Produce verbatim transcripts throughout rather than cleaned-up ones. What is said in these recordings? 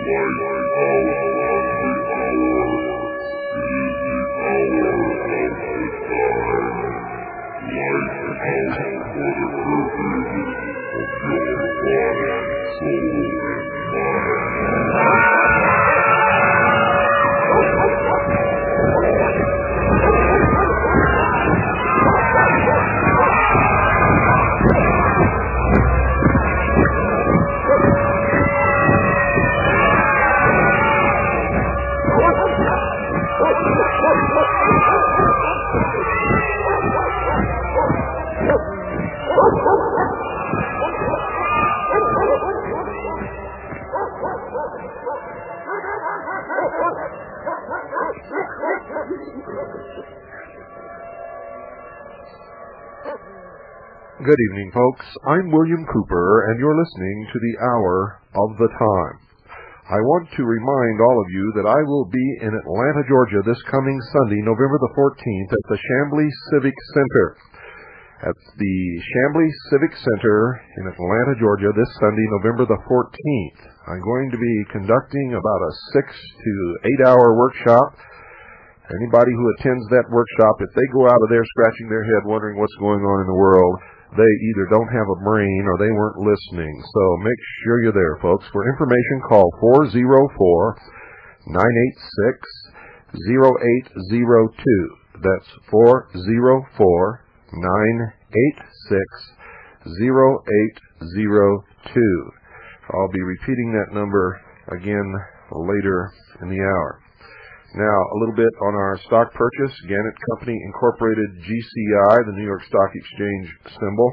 Good evening, folks. I'm William Cooper, and you're listening to the Hour of the Time. I want to remind all of you that I will be in Atlanta, Georgia this coming Sunday, November the fourteenth, at the Chamblee Civic Center. At the Chamblee Civic Center in Atlanta, Georgia, this Sunday, November the fourteenth. I'm going to be conducting about a six to eight hour workshop. Anybody who attends that workshop, if they go out of there scratching their head wondering what's going on in the world, they either don't have a brain or they weren't listening. So make sure you're there, folks. For information, call four oh four, nine eight six, oh eight oh two. That's four oh four, nine eight six, oh eight oh two. I'll be repeating that number again later in the hour. Now, a little bit on our stock purchase. Gannett Company Incorporated, G C I, the New York Stock Exchange symbol.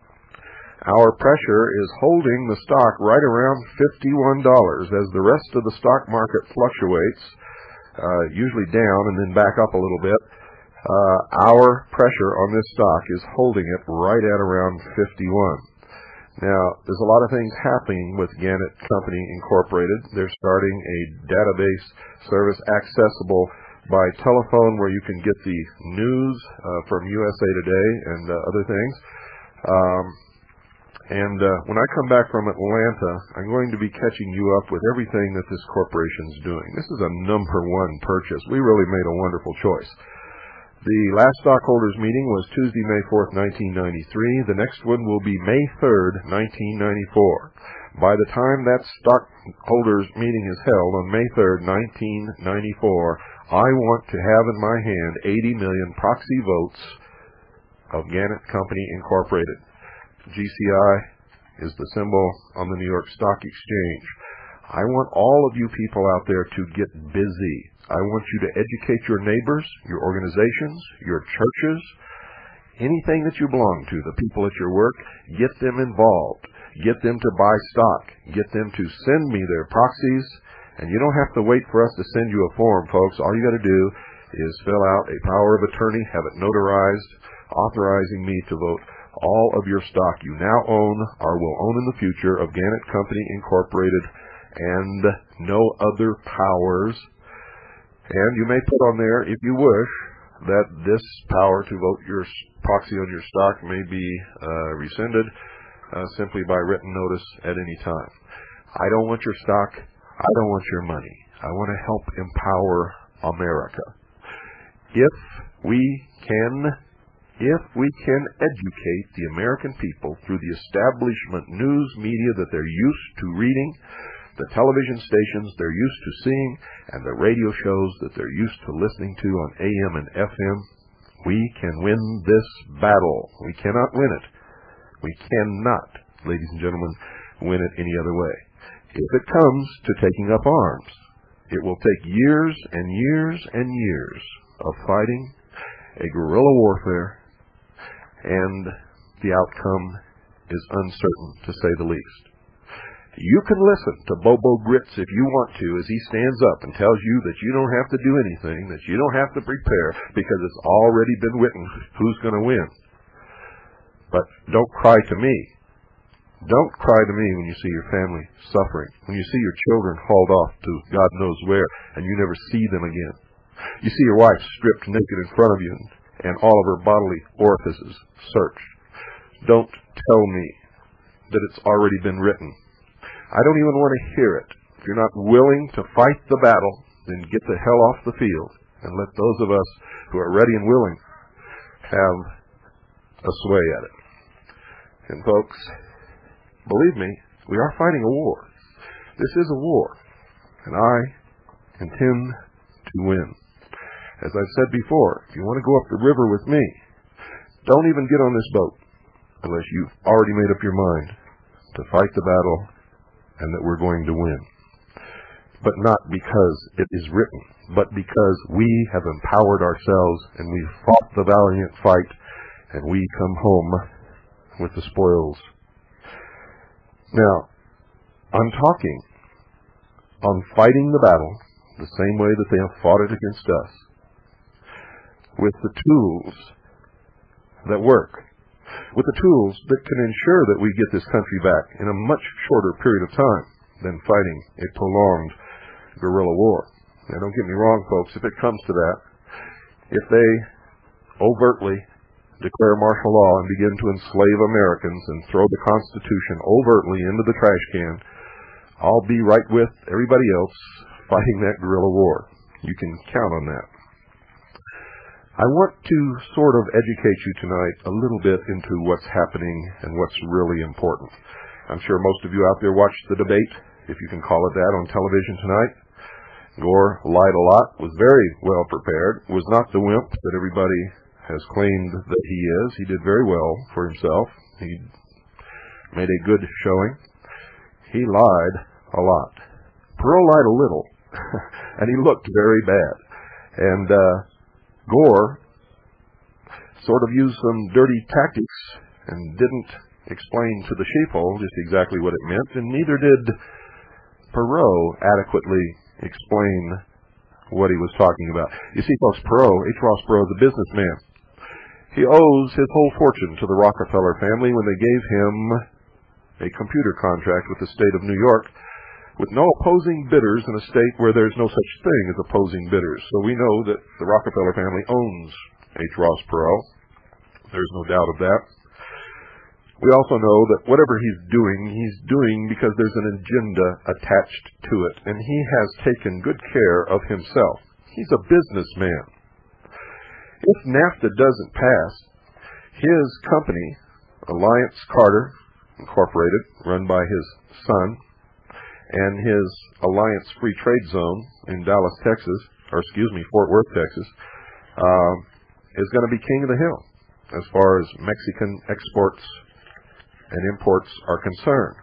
Our pressure is holding the stock right around fifty-one dollars as the rest of the stock market fluctuates, uh, usually down and then back up a little bit. Uh, our pressure on this stock is holding it right at around fifty-one. Now, there's a lot of things happening with Gannett Company Incorporated. They're starting a database service accessible by telephone where you can get the news uh, from U S A Today and uh, other things. Um, and uh, when I come back from Atlanta, I'm going to be catching you up with everything that this corporation's doing. This is a number one purchase. We really made a wonderful choice. The last stockholders meeting was Tuesday, May fourth, nineteen ninety-three. The next one will be May third, nineteen ninety-four. By the time that stockholders meeting is held on May third, nineteen ninety-four, I want to have in my hand eighty million proxy votes of Gannett Company Incorporated. G C I is the symbol on the New York Stock Exchange. I want all of you people out there to get busy. I want you to educate your neighbors, your organizations, your churches, anything that you belong to, the people at your work. Get them involved. Get them to buy stock. Get them to send me their proxies. And you don't have to wait for us to send you a form, folks. All you got to do is fill out a power of attorney, have it notarized, authorizing me to vote all of your stock you now own or will own in the future of Gannett Company Incorporated and no other powers. And you may put on there, if you wish, that this power to vote your proxy on your stock may be uh, rescinded uh, simply by written notice at any time. I don't want your stock. I don't want your money. I want to help empower America. If we can, if we can educate the American people through the establishment news media that they're used to reading, the television stations they're used to seeing, and the radio shows that they're used to listening to on A M and F M, we can win this battle. We cannot win it. We cannot, ladies and gentlemen, win it any other way. If it comes to taking up arms, it will take years and years and years of fighting, a guerrilla warfare, and the outcome is uncertain, to say the least. You can listen to Bobo Grits if you want to as he stands up and tells you that you don't have to do anything, that you don't have to prepare because it's already been written who's going to win. But don't cry to me. Don't cry to me when you see your family suffering, when you see your children hauled off to God knows where and you never see them again. You see your wife stripped naked in front of you and all of her bodily orifices searched. Don't tell me that it's already been written. I don't even want to hear it you're not willing to fight the battle, then get the hell off the field and let those of us who are ready and willing have a sway at it. And folks, believe me, we are fighting a war. This is a war, and I intend to win. As I've said before, if you want to go up the river with me, don't even get on this boat unless you've already made up your mind to fight the battle and that we're going to win. But not because it is written, but because we have empowered ourselves and we've fought the valiant fight and we come home with the spoils. Now, I'm talking on fighting the battle the same way that they have fought it against us, with the tools that work, with the tools that can ensure that we get this country back in a much shorter period of time than fighting a prolonged guerrilla war. Now, don't get me wrong, folks, if it comes to that, if they overtly declare martial law and begin to enslave Americans and throw the Constitution overtly into the trash can, I'll be right with everybody else fighting that guerrilla war. You can count on that. I want to sort of educate you tonight a little bit into what's happening and what's really important. I'm sure most of you out there watched the debate, if you can call it that, on television tonight. Gore lied a lot, was very well prepared, was not the wimp that everybody has claimed that he is. He did very well for himself. He made a good showing. He lied a lot. Perot lied a little, and he looked very bad. And uh, Gore sort of used some dirty tactics and didn't explain to the sheeple just exactly what it meant, and neither did Perot adequately explain what he was talking about. You see, folks, Perot, H. Ross Perot, is a businessman. He owes his whole fortune to the Rockefeller family when they gave him a computer contract with the state of New York with no opposing bidders in a state where there's no such thing as opposing bidders. So we know that the Rockefeller family owns H. Ross Perot. There's no doubt of that. We also know that whatever he's doing, he's doing because there's an agenda attached to it, and he has taken good care of himself. He's a businessman. If NAFTA doesn't pass, his company, Alliance Carter Incorporated, run by his son, and his Alliance Free Trade Zone in Dallas, Texas, or excuse me, Fort Worth, Texas, uh, is going to be king of the hill as far as Mexican exports and imports are concerned.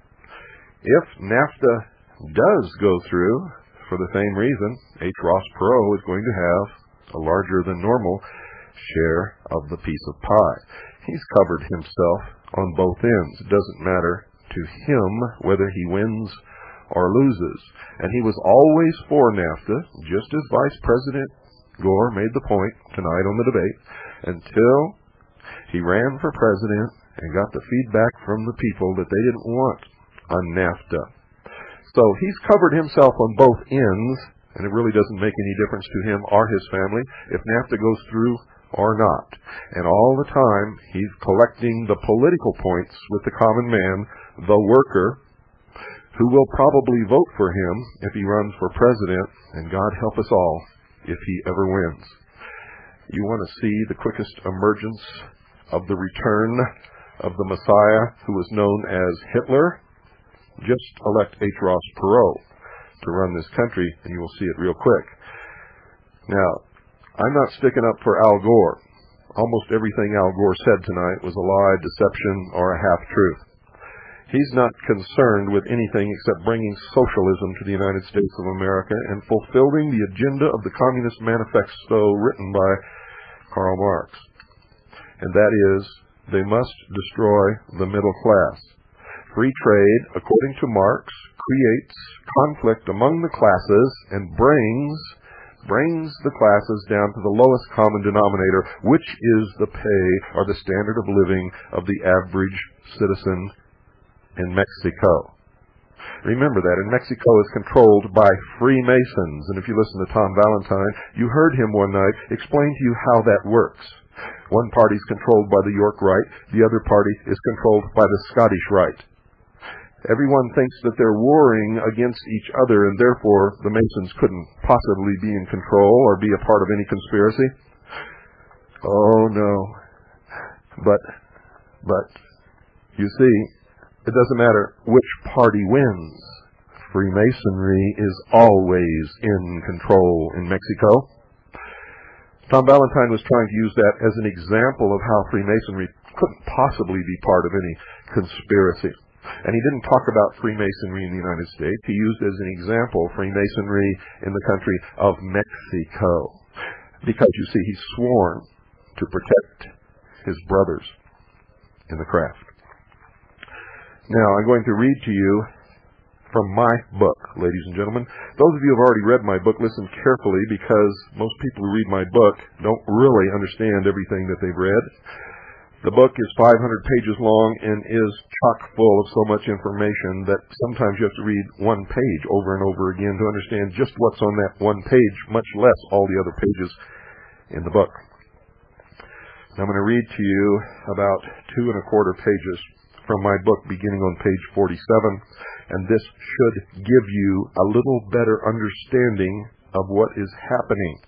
If NAFTA does go through, for the same reason, H. Ross Perot is going to have a larger than normal share of the piece of pie. He's covered himself on both ends. It doesn't matter to him whether he wins or loses. And he was always for NAFTA, just as Vice President Gore made the point tonight on the debate, until he ran for president and got the feedback from the people that they didn't want on NAFTA. So he's covered himself on both ends, and it really doesn't make any difference to him or his family if NAFTA goes through or not. And all the time, he's collecting the political points with the common man, the worker, who will probably vote for him if he runs for president, and God help us all if he ever wins. You want to see the quickest emergence of the return of the Messiah who was known as Hitler? Just elect H. Ross Perot to run this country, and you will see it real quick. Now, I'm not sticking up for Al Gore. Almost everything Al Gore said tonight was a lie, deception, or a half-truth. He's not concerned with anything except bringing socialism to the United States of America and fulfilling the agenda of the Communist Manifesto written by Karl Marx. And that is, they must destroy the middle class. Free trade, according to Marx, creates conflict among the classes and brings brings the classes down to the lowest common denominator, which is the pay or the standard of living of the average citizen in Mexico. Remember that, and Mexico is controlled by Freemasons. And if you listen to Tom Valentine, you heard him one night explain to you how that works. One party is controlled by the York Rite, the other party is controlled by the Scottish Rite. Everyone thinks that they're warring against each other, and therefore the Masons couldn't possibly be in control or be a part of any conspiracy. Oh, no. But, but, you see, it doesn't matter which party wins. Freemasonry is always in control in Mexico. Tom Valentine was trying to use that as an example of how Freemasonry couldn't possibly be part of any conspiracy. And he didn't talk about Freemasonry in the United States. He used as an example Freemasonry in the country of Mexico. Because, you see, he's sworn to protect his brothers in the craft. Now, I'm going to read to you from my book, ladies and gentlemen. Those of you who have already read my book, listen carefully, because most people who read my book don't really understand everything that they've read. The book is five hundred pages long and is chock full of so much information that sometimes you have to read one page over and over again to understand just what's on that one page, much less all the other pages in the book. Now I'm going to read to you about two and a quarter pages from my book beginning on page forty-seven, and this should give you a little better understanding of what is happening.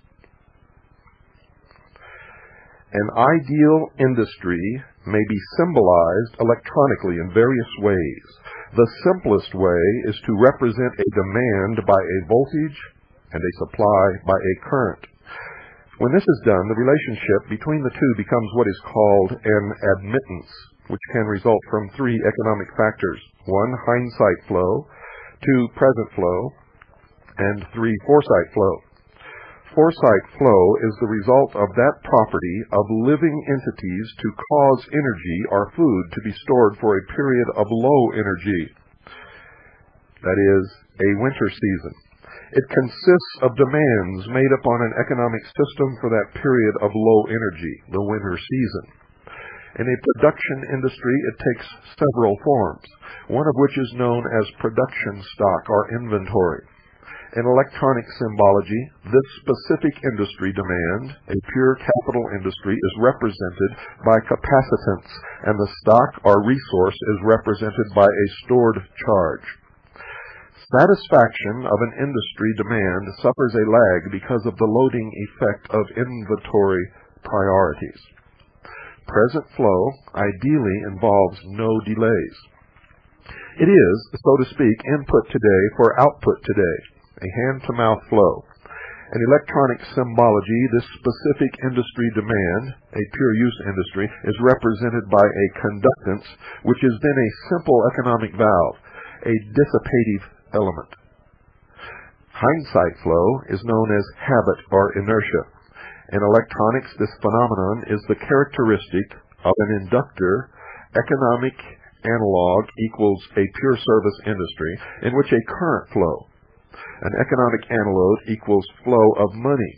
An ideal industry may be symbolized electronically in various ways. The simplest way is to represent a demand by a voltage and a supply by a current. When this is done, the relationship between the two becomes what is called an admittance, which can result from three economic factors. One, hindsight flow. Two, present flow. And three, foresight flow. Foresight flow is the result of that property of living entities to cause energy or food to be stored for a period of low energy. That is, a winter season. It consists of demands made upon an economic system for that period of low energy, the winter season. In a production industry, it takes several forms, one of which is known as production stock or inventory. In electronic symbology, this specific industry demand, a pure capital industry, is represented by capacitance, and the stock or resource is represented by a stored charge. Satisfaction of an industry demand suffers a lag because of the loading effect of inventory priorities. Present flow ideally involves no delays. It is, so to speak, input today for output today. A hand-to-mouth flow. In electronic symbology, this specific industry demand, a pure-use industry, is represented by a conductance, which is then a simple economic valve, a dissipative element. Hindsight flow is known as habit or inertia. In electronics, this phenomenon is the characteristic of an inductor. Economic analog equals a pure service industry in which a current flow. An economic analog equals flow of money.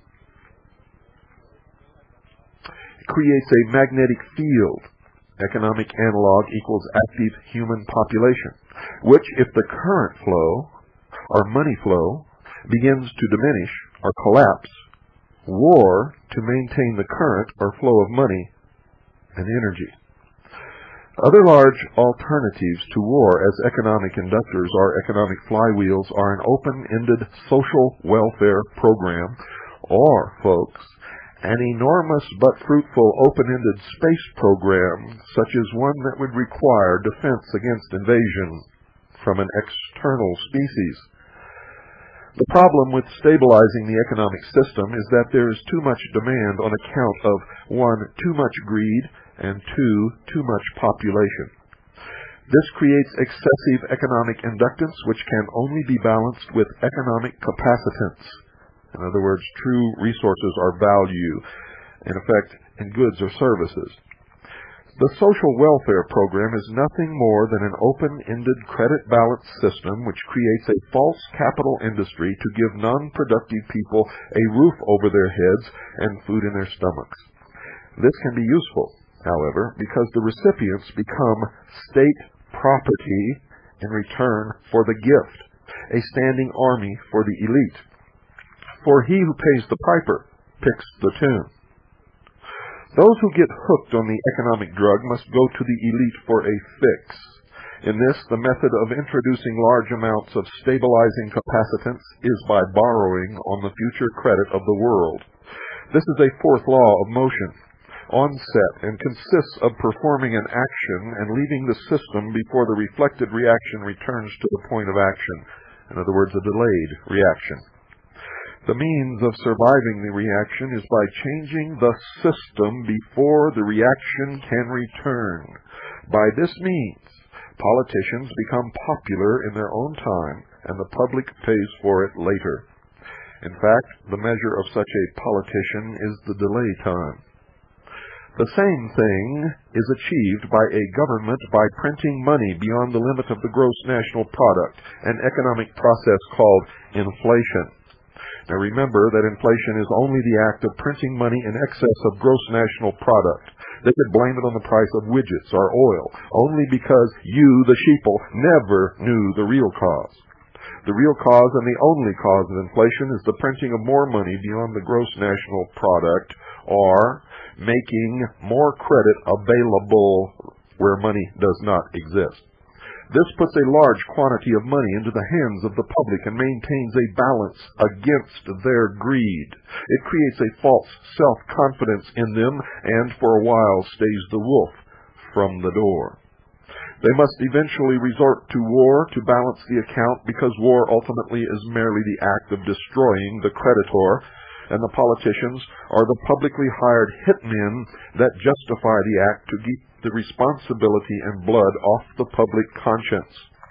It creates a magnetic field. Economic analog equals active human population, which, if the current flow or money flow begins to diminish or collapse, war to maintain the current or flow of money and energy. Other large alternatives to war as economic inductors or economic flywheels are an open-ended social welfare program, or, folks, an enormous but fruitful open-ended space program, such as one that would require defense against invasion from an external species. The problem with stabilizing the economic system is that there is too much demand on account of, one, too much greed, and two, too much population. This creates excessive economic inductance, which can only be balanced with economic capacitance. In other words, true resources or value, in effect, in goods or services. The social welfare program is nothing more than an open-ended credit balance system which creates a false capital industry to give non-productive people a roof over their heads and food in their stomachs. This can be useful, however, because the recipients become state property in return for the gift, a standing army for the elite. For he who pays the piper picks the tune. Those who get hooked on the economic drug must go to the elite for a fix. In this, the method of introducing large amounts of stabilizing capacitance is by borrowing on the future credit of the world. This is a fourth law of motion, onset, and consists of performing an action and leaving the system before the reflected reaction returns to the point of action. In other words, a delayed reaction. The means of surviving the reaction is by changing the system before the reaction can return. By this means, politicians become popular in their own time, and the public pays for it later. In fact, the measure of such a politician is the delay time. The same thing is achieved by a government by printing money beyond the limit of the gross national product, an economic process called inflation. Now remember that inflation is only the act of printing money in excess of gross national product. They could blame it on the price of widgets or oil, only because you, the sheeple, never knew the real cause. The real cause and the only cause of inflation is the printing of more money beyond the gross national product, or making more credit available where money does not exist. This puts a large quantity of money into the hands of the public and maintains a balance against their greed. It creates a false self-confidence in them and for a while stays the wolf from the door. They must eventually resort to war to balance the account, because war ultimately is merely the act of destroying the creditor, and the politicians are the publicly hired hitmen that justify the act to keep the responsibility and blood off the public conscience.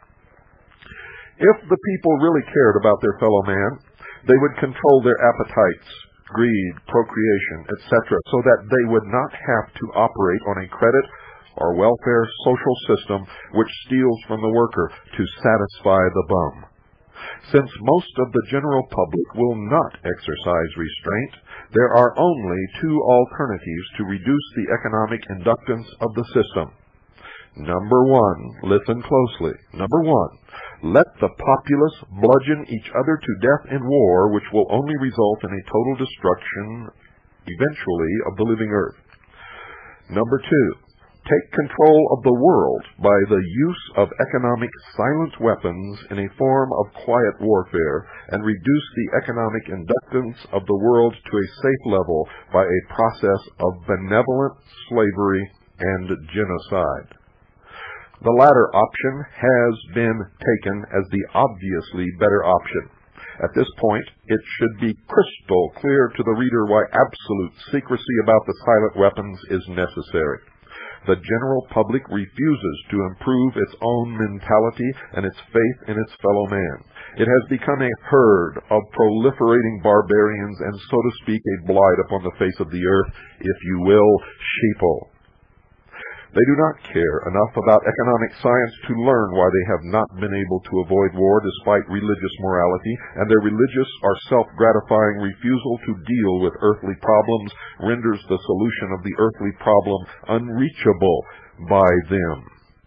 If the people really cared about their fellow man, they would control their appetites, greed, procreation, et cetera, so that they would not have to operate on a credit or welfare social system which steals from the worker to satisfy the bum. Since most of the general public will not exercise restraint, there are only two alternatives to reduce the economic inductance of the system. Number one, listen closely. Number one, let the populace bludgeon each other to death in war, which will only result in a total destruction, eventually, of the living earth. Number two, take control of the world by the use of economic silent weapons in a form of quiet warfare, and reduce the economic inductance of the world to a safe level by a process of benevolent slavery and genocide. The latter option has been taken as the obviously better option. At this point, it should be crystal clear to the reader why absolute secrecy about the silent weapons is necessary. The general public refuses to improve its own mentality and its faith in its fellow man. It has become a herd of proliferating barbarians and, so to speak, a blight upon the face of the earth, if you will, sheeple. They do not care enough about economic science to learn why they have not been able to avoid war despite religious morality, and their religious or self-gratifying refusal to deal with earthly problems renders the solution of the earthly problem unreachable by them.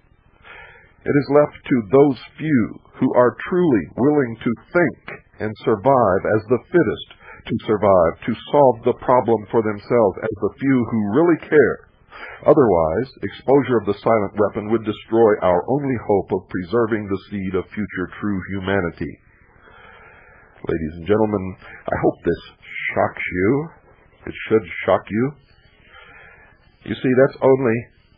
It is left to those few who are truly willing to think and survive as the fittest to survive, to solve the problem for themselves as the few who really care. Otherwise, exposure of the silent weapon would destroy our only hope of preserving the seed of future true humanity. Ladies and gentlemen, I hope this shocks you. It should shock you. You see, that's only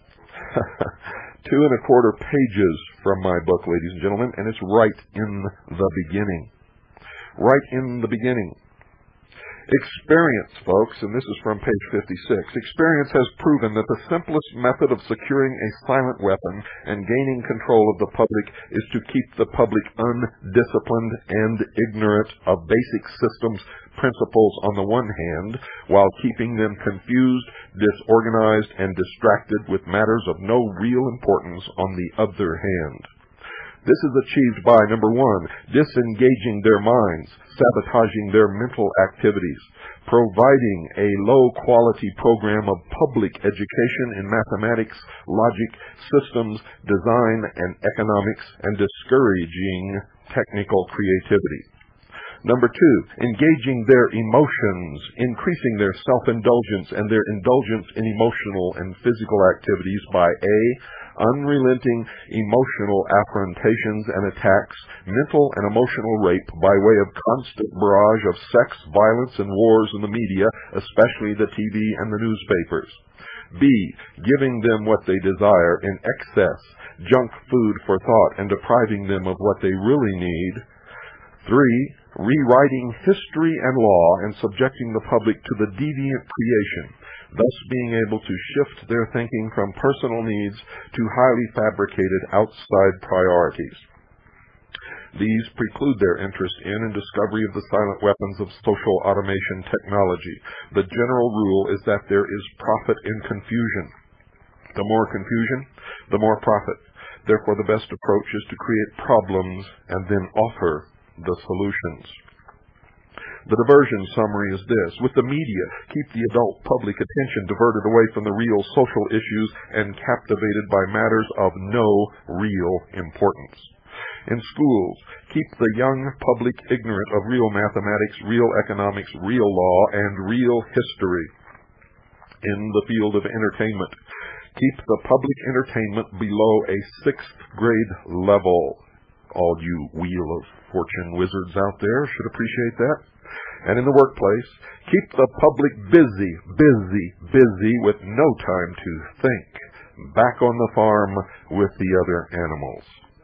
two and a quarter pages from my book, ladies and gentlemen, and it's right in the beginning. Right in the beginning. Experience, folks, and this is from page fifty-six, experience has proven that the simplest method of securing a silent weapon and gaining control of the public is to keep the public undisciplined and ignorant of basic systems principles on the one hand, while keeping them confused, disorganized, and distracted with matters of no real importance on the other hand. This is achieved by, number one, disengaging their minds, sabotaging their mental activities, providing a low-quality program of public education in mathematics, logic, systems, design, and economics, and discouraging technical creativity. Number two, engaging their emotions, increasing their self-indulgence and their indulgence in emotional and physical activities by A, unrelenting emotional affrontations and attacks, mental and emotional rape by way of constant barrage of sex, violence, and wars in the media, especially the T V and the newspapers. B. Giving them what they desire in excess, junk food for thought, and depriving them of what they really need. Three. Rewriting history and law and subjecting the public to the deviant creation, thus being able to shift their thinking from personal needs to highly fabricated outside priorities. These preclude their interest in and discovery of the silent weapons of social automation technology. The general rule is that there is profit in confusion. The more confusion, the more profit. Therefore, the best approach is to create problems and then offer the solutions. The diversion summary is this. With the media, keep the adult public attention diverted away from the real social issues and captivated by matters of no real importance. In schools, keep the young public ignorant of real mathematics, real economics, real law, and real history. In the field of entertainment, keep the public entertainment below a sixth grade level. All you Wheel of Fortune wizards out there should appreciate that. And in the workplace, keep the public busy, busy, busy with no time to think, back on the farm with the other animals.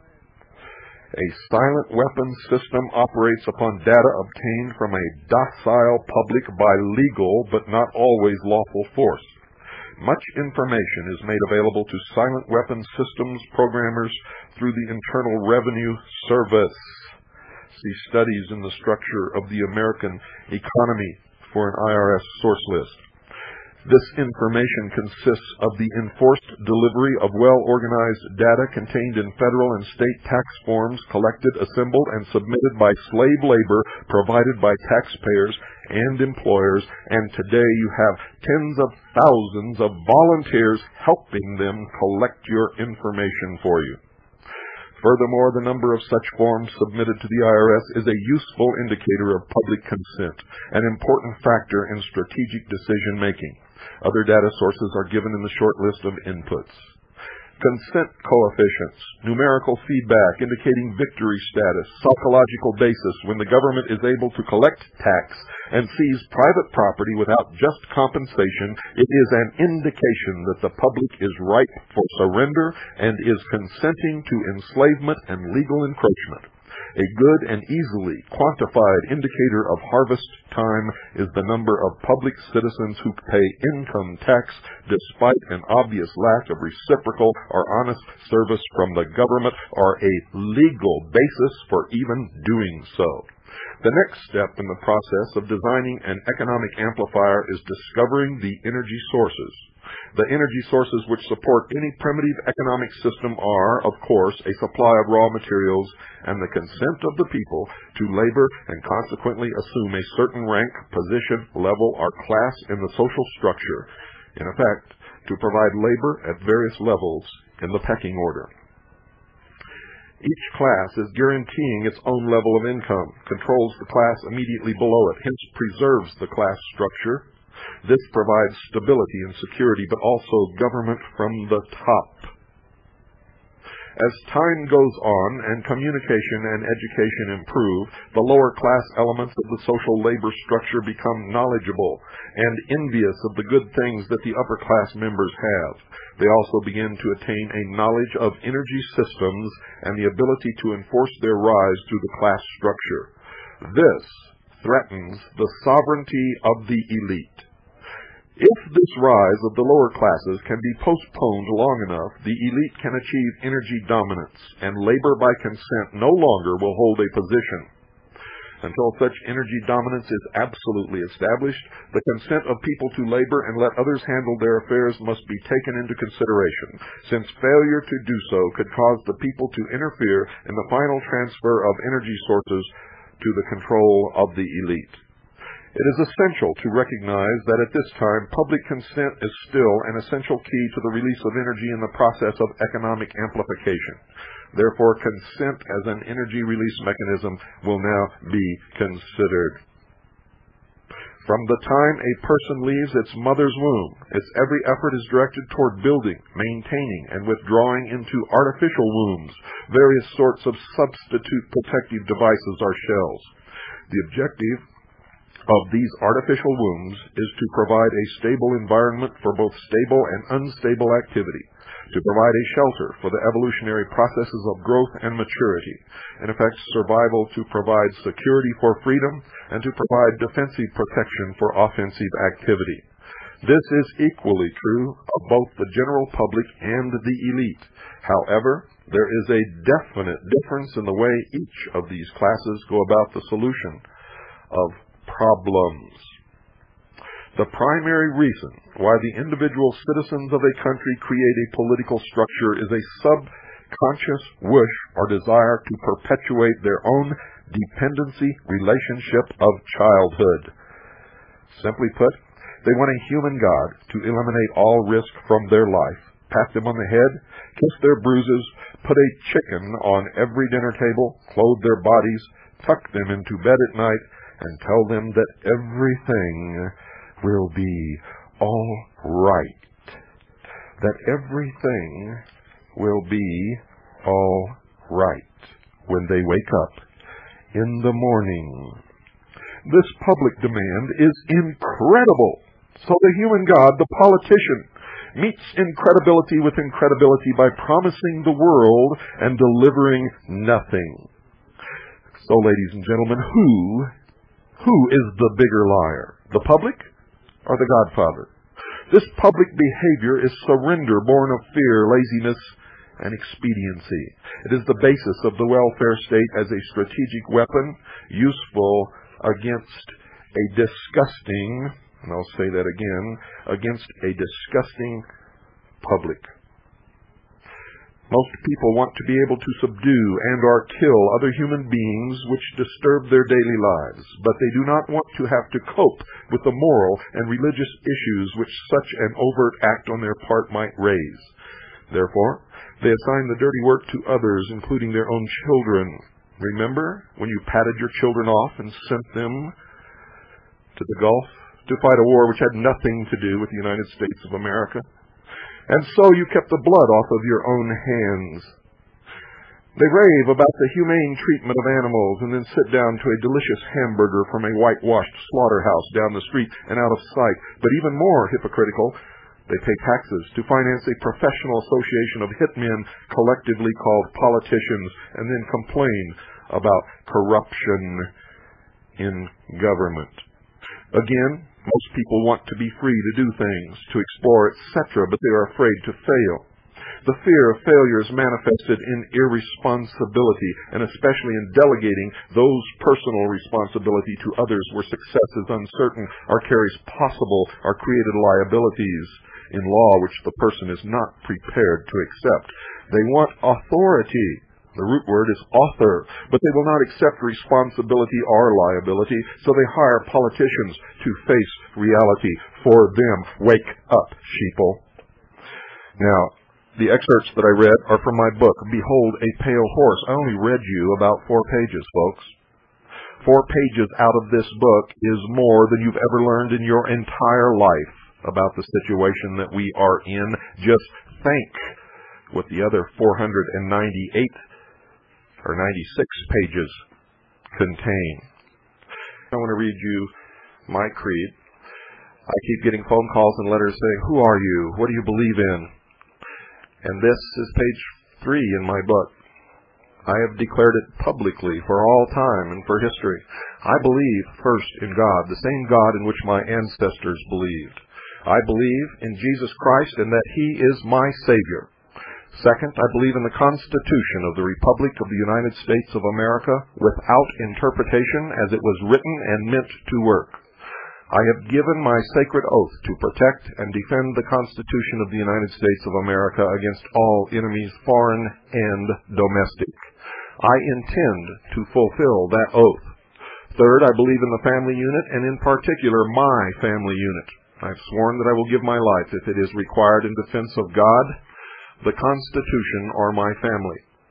A silent weapons system operates upon data obtained from a docile public by legal but not always lawful force. Much information is made available to silent weapons systems programmers through the Internal Revenue Service. See studies in the structure of the American economy for an I R S source list. This information consists of the enforced delivery of well-organized data contained in federal and state tax forms collected, assembled, and submitted by slave labor provided by taxpayers and employers, and today you have tens of thousands of volunteers helping them collect your information for you. Furthermore, the number of such forms submitted to the I R S is a useful indicator of public consent, an important factor in strategic decision-making. Other data sources are given in the short list of inputs. Consent coefficients, numerical feedback indicating victory status, psychological basis when the government is able to collect tax and seize private property without just compensation. It is an indication that the public is ripe for surrender and is consenting to enslavement and legal encroachment. A good and easily quantified indicator of harvest time is the number of public citizens who pay income tax despite an obvious lack of reciprocal or honest service from the government or a legal basis for even doing so. The next step in the process of designing an economic amplifier is discovering the energy sources. The energy sources which support any primitive economic system are, of course, a supply of raw materials and the consent of the people to labor and consequently assume a certain rank, position, level, or class in the social structure. In effect, to provide labor at various levels in the pecking order. Each class is guaranteeing its own level of income, controls the class immediately below it, hence preserves the class structure. This provides stability and security, but also government from the top. As time goes on and communication and education improve, the lower class elements of the social labor structure become knowledgeable and envious of the good things that the upper class members have. They also begin to attain a knowledge of energy systems and the ability to enforce their rise through the class structure. This threatens the sovereignty of the elite. If this rise of the lower classes can be postponed long enough, the elite can achieve energy dominance, and labor by consent no longer will hold a position. Until such energy dominance is absolutely established, the consent of people to labor and let others handle their affairs must be taken into consideration, since failure to do so could cause the people to interfere in the final transfer of energy sources to the control of the elite. It is essential to recognize that at this time, public consent is still an essential key to the release of energy in the process of economic amplification. Therefore, consent as an energy release mechanism will now be considered. From the time a person leaves its mother's womb, its every effort is directed toward building, maintaining, and withdrawing into artificial wombs. Various sorts of substitute protective devices are shells. The objective of these artificial wombs is to provide a stable environment for both stable and unstable activity, to provide a shelter for the evolutionary processes of growth and maturity, in effect survival, to provide security for freedom, and to provide defensive protection for offensive activity. This is equally true of both the general public and the elite. However, there is a definite difference in the way each of these classes go about the solution of problems. The primary reason why the individual citizens of a country create a political structure is a subconscious wish or desire to perpetuate their own dependency relationship of childhood. Simply put, they want a human God to eliminate all risk from their life, pat them on the head, kiss their bruises, put a chicken on every dinner table, clothe their bodies, tuck them into bed at night, and tell them that everything will be all right. That everything will be all right when they wake up in the morning. This public demand is incredible. So the human God, the politician, meets incredibility with incredibility by promising the world and delivering nothing. So, ladies and gentlemen, who, who is the bigger liar? The public or the Godfather? This public behavior is surrender born of fear, laziness, and expediency. It is the basis of the welfare state as a strategic weapon useful against a disgusting, and I'll say that again, against a disgusting public. Most people want to be able to subdue and or kill other human beings which disturb their daily lives, but they do not want to have to cope with the moral and religious issues which such an overt act on their part might raise. Therefore, they assign the dirty work to others, including their own children. Remember when you patted your children off and sent them to the Gulf to fight a war which had nothing to do with the United States of America? And so you kept the blood off of your own hands. They rave about the humane treatment of animals and then sit down to a delicious hamburger from a whitewashed slaughterhouse down the street and out of sight. But even more hypocritical, they pay taxes to finance a professional association of hitmen collectively called politicians and then complain about corruption in government. Again, most people want to be free to do things, to explore, et cetera, but they are afraid to fail. The fear of failure is manifested in irresponsibility, and especially in delegating those personal responsibility to others where success is uncertain or carries possible or created liabilities in law which the person is not prepared to accept. They want authority. The root word is author, but they will not accept responsibility or liability, so they hire politicians to face reality for them. Wake up, sheeple. Now, the excerpts that I read are from my book, Behold a Pale Horse. I only read you about four pages, folks. Four pages out of this book is more than you've ever learned in your entire life about the situation that we are in. Just think what the other four hundred ninety-eight or ninety-six pages contain. I want to read you my creed. I keep getting phone calls and letters saying, who are you? What do you believe in? And this is page three in my book. I have declared it publicly for all time and for history. I believe first in God, the same God in which my ancestors believed. I believe in Jesus Christ and that He is my Savior. Second, I believe in the Constitution of the Republic of the United States of America without interpretation as it was written and meant to work. I have given my sacred oath to protect and defend the Constitution of the United States of America against all enemies, foreign and domestic. I intend to fulfill that oath. Third, I believe in the family unit and in particular my family unit. I've sworn that I will give my life if it is required in defense of God, the Constitution, or my family.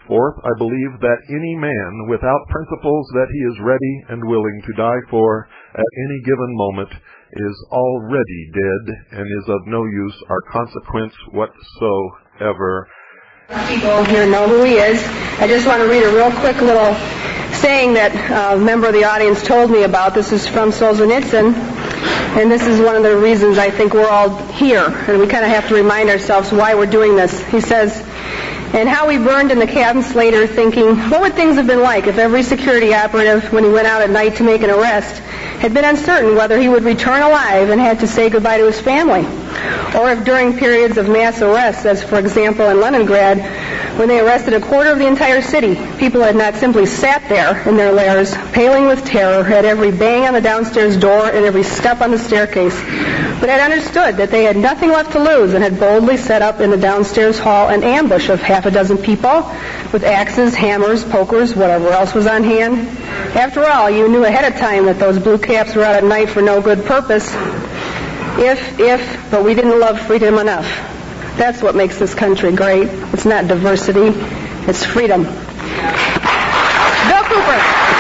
Fourth, I believe that any man without principles that he is ready and willing to die for at any given moment is already dead and is of no use or consequence whatsoever. People here know who he is. I just want to read a real quick little saying that a member of the audience told me about. This is from Solzhenitsyn, and this is one of the reasons I think we're all here, and we kind of have to remind ourselves why we're doing this. He says, and how we burned in the cabins later thinking, what would things have been like if every security operative, when he went out at night to make an arrest, had been uncertain whether he would return alive and had to say goodbye to his family? Or if during periods of mass arrests, as for example in Leningrad, when they arrested a quarter of the entire city, people had not simply sat there in their lairs, paling with terror at every bang on the downstairs door and every step on the staircase, but had understood that they had nothing left to lose and had boldly set up in the downstairs hall an ambush of half a dozen people with axes, hammers, pokers, whatever else was on hand. After all, you knew ahead of time that those blue caps were out at night for no good purpose. If, if, but we didn't love freedom enough. That's what makes this country great. It's not diversity, it's freedom. Bill Cooper.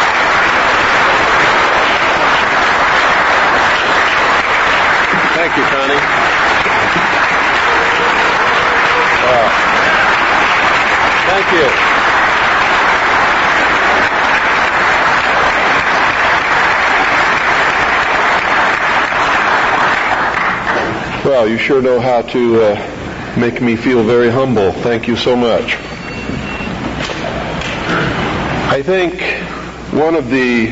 Thank you, Connie. Wow. Thank you. Well, you sure know how to uh, make me feel very humble. Thank you so much. I think one of the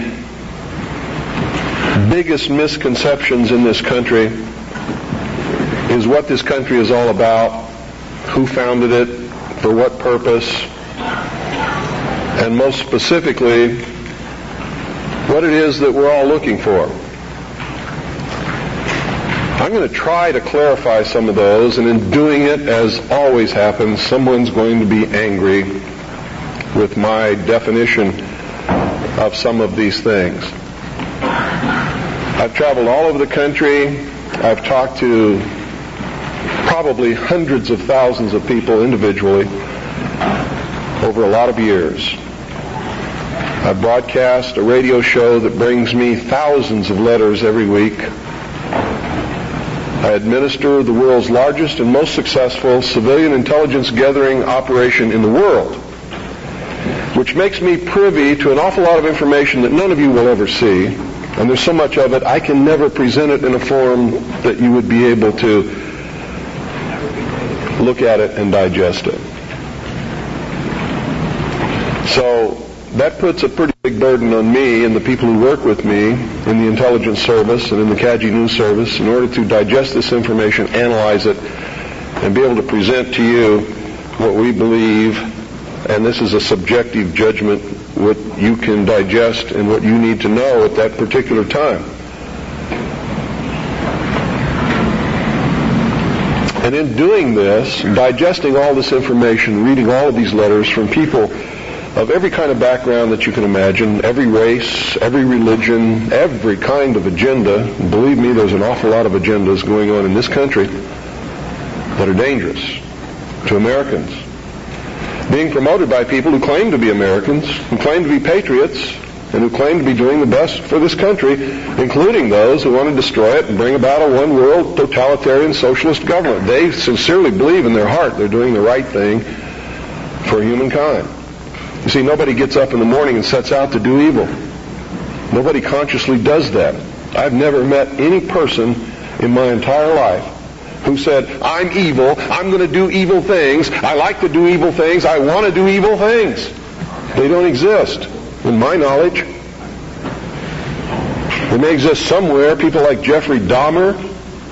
biggest misconceptions in this country is what this country is all about, who founded it, for what purpose, and most specifically, what it is that we're all looking for. I'm going to try to clarify some of those, and in doing it, as always happens, someone's going to be angry with my definition of some of these things. I've traveled all over the country. I've talked to probably hundreds of thousands of people individually over a lot of years. I broadcast a radio show that brings me thousands of letters every week. I administer the world's largest and most successful civilian intelligence gathering operation in the world, which makes me privy to an awful lot of information that none of you will ever see. And there's so much of it, I can never present it in a form that you would be able to look at it and digest it. So that puts a pretty big burden on me and the people who work with me in the intelligence service and in the C A G I News service in order to digest this information, analyze it, and be able to present to you what we believe, and this is a subjective judgment, what you can digest and what you need to know at that particular time. And in doing this, digesting all this information, reading all of these letters from people of every kind of background that you can imagine, every race, every religion, every kind of agenda. Believe me, there's an awful lot of agendas going on in this country that are dangerous to Americans. Being promoted by people who claim to be Americans, who claim to be patriots, and who claim to be doing the best for this country, including those who want to destroy it and bring about a one-world totalitarian socialist government. They sincerely believe in their heart they're doing the right thing for humankind. You see, nobody gets up in the morning and sets out to do evil. Nobody consciously does that. I've never met any person in my entire life who said, I'm evil, I'm going to do evil things, I like to do evil things, I want to do evil things. They don't exist, in my knowledge. They may exist somewhere, people like Jeffrey Dahmer.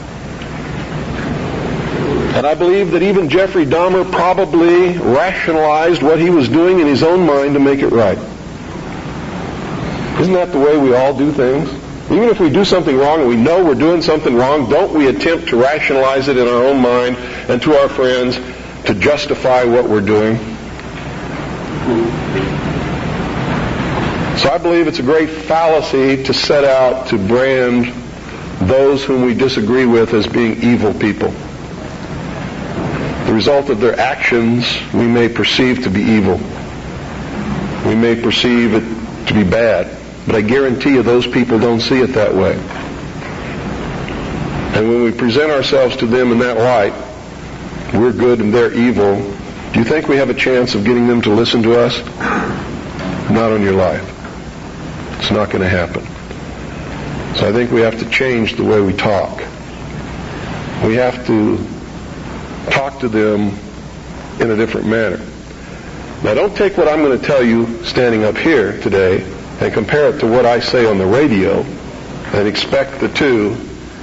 And I believe that even Jeffrey Dahmer probably rationalized what he was doing in his own mind to make it right. Isn't that the way we all do things? Even if we do something wrong and we know we're doing something wrong, don't we attempt to rationalize it in our own mind and to our friends to justify what we're doing? So I believe it's a great fallacy to set out to brand those whom we disagree with as being evil people. The result of their actions we may perceive to be evil. We may perceive it to be bad, but I guarantee you those people don't see it that way. And when we present ourselves to them in that light, we're good and they're evil, do you think we have a chance of getting them to listen to us? Not on your life. It's not going to happen. So I think we have to change the way we talk. We have to talk to them in a different manner. Now, don't take what I'm going to tell you standing up here today and compare it to what I say on the radio and expect the two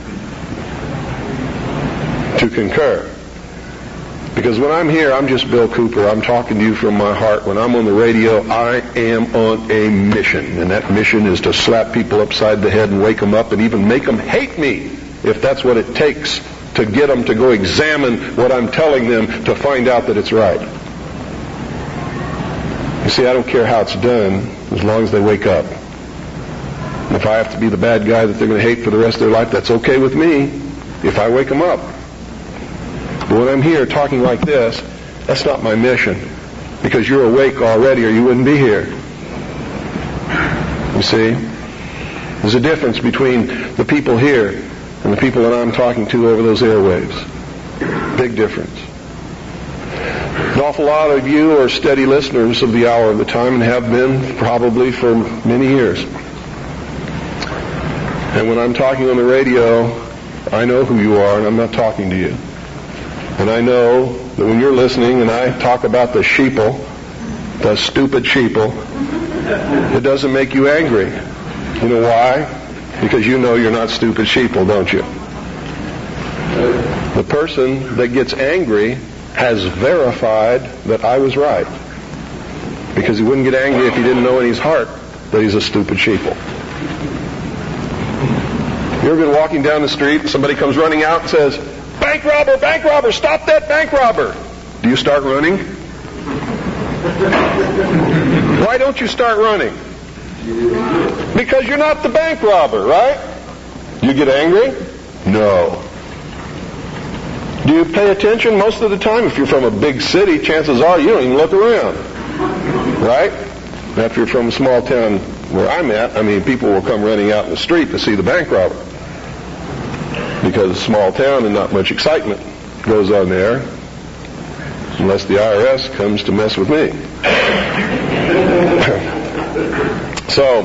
to concur. Because when I'm here, I'm just Bill Cooper. I'm talking to you from my heart. When I'm on the radio, I am on a mission. And that mission is to slap people upside the head and wake them up and even make them hate me, if that's what it takes to get them to go examine what I'm telling them to find out that it's right. You see, I don't care how it's done as long as they wake up. And if I have to be the bad guy that they're going to hate for the rest of their life, that's okay with me if I wake them up. But when I'm here talking like this, that's not my mission, because you're awake already or you wouldn't be here. You see? There's a difference between the people here and the people that I'm talking to over those airwaves. Big difference. An awful lot of you are steady listeners of the Hour of the Time and have been probably for many years. And when I'm talking on the radio, I know who you are and I'm not talking to you. And I know that when you're listening and I talk about the sheeple, the stupid sheeple, it doesn't make you angry. You know why? Because you know you're not stupid sheeple, don't you? The person that gets angry has verified that I was right. Because he wouldn't get angry if he didn't know in his heart that he's a stupid sheeple. You ever been walking down the street and somebody comes running out and says, "Bank robber, bank robber, stop that bank robber." Do you start running? Why don't you start running? Because you're not the bank robber, right? You get angry? No. Do you pay attention? Most of the time, if you're from a big city, chances are you don't even look around. Right? Now, if you're from a small town where I'm at, I mean, people will come running out in the street to see the bank robber. Because it's a small town and not much excitement goes on there, unless the I R S comes to mess with me. So,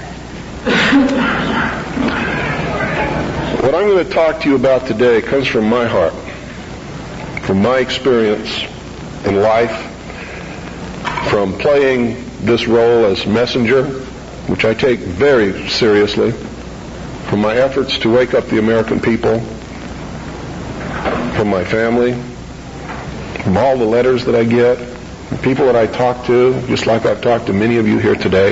what I'm going to talk to you about today comes from my heart, from my experience in life, from playing this role as messenger, which I take very seriously, from my efforts to wake up the American people, from my family, from all the letters that I get, the people that I talk to, just like I've talked to many of you here today.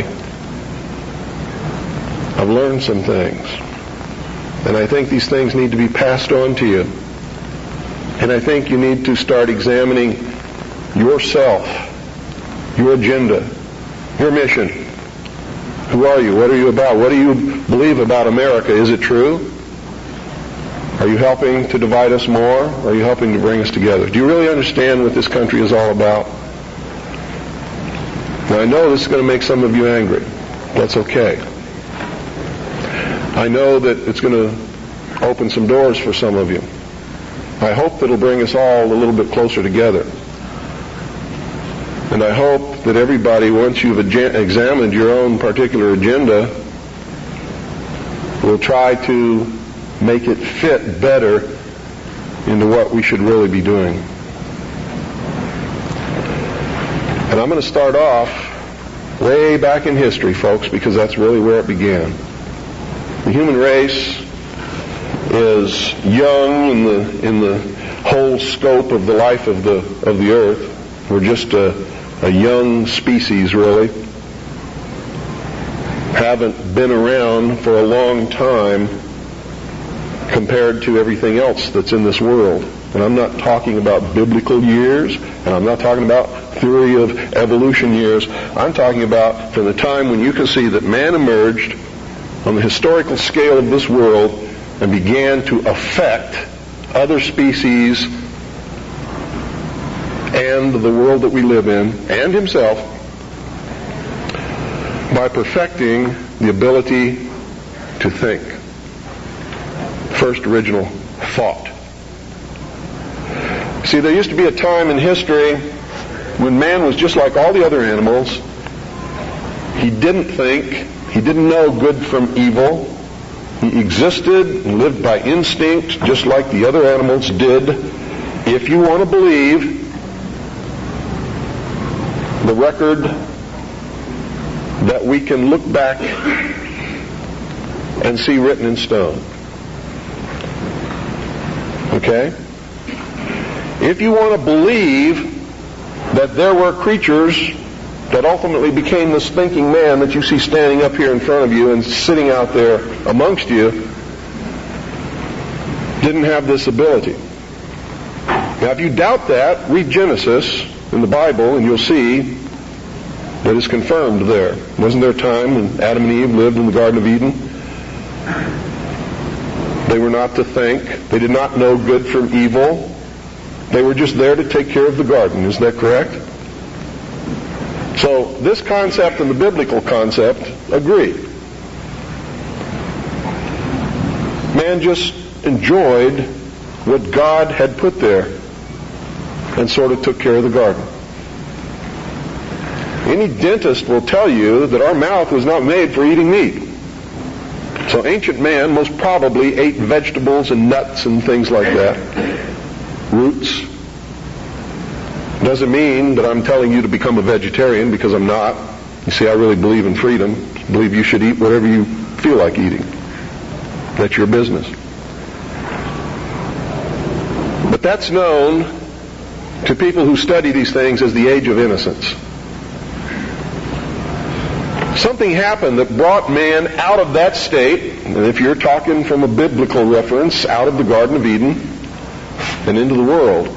I've learned some things. And I think these things need to be passed on to you. And I think you need to start examining yourself, your agenda, your mission. Who are you? What are you about? What do you believe about America? Is it true? Are you helping to divide us more? Or are you helping to bring us together? Do you really understand what this country is all about? Now, I know this is going to make some of you angry. That's okay. I know that it's going to open some doors for some of you. I hope that it'll bring us all a little bit closer together. And I hope that everybody, once you've examined your own particular agenda, will try to make it fit better into what we should really be doing. And I'm going to start off way back in history, folks, because that's really where it began. The human race is young in the in the whole scope of the life of the of the earth. We're just a, a young species, really. Haven't been around for a long time compared to everything else that's in this world. And I'm not talking about biblical years, and I'm not talking about theory of evolution years. I'm talking about from the time when you can see that man emerged on the historical scale of this world and began to affect other species and the world that we live in, and himself, by perfecting the ability to think. First original thought. See, there used to be a time in history when man was just like all the other animals. He didn't think. He didn't know good from evil. He existed and lived by instinct just like the other animals did. If you want to believe the record that we can look back and see written in stone. Okay? If you want to believe that there were creatures that ultimately became this thinking man that you see standing up here in front of you and sitting out there amongst you, didn't have this ability. Now, if you doubt that, read Genesis in the Bible and you'll see that it's confirmed there. Wasn't there a time when Adam and Eve lived in the Garden of Eden? They were not to think. They did not know good from evil. They were just there to take care of the garden. Is that correct? So this concept and the biblical concept agree. Man just enjoyed what God had put there and sort of took care of the garden. Any dentist will tell you that our mouth was not made for eating meat. So ancient man most probably ate vegetables and nuts and things like that. Roots. Doesn't mean that I'm telling you to become a vegetarian, because I'm not. You see, I really believe in freedom. I believe you should eat whatever you feel like eating. That's your business. But that's known to people who study these things as the age of innocence. Something happened that brought man out of that state, and if you're talking from a biblical reference, out of the Garden of Eden and into the world.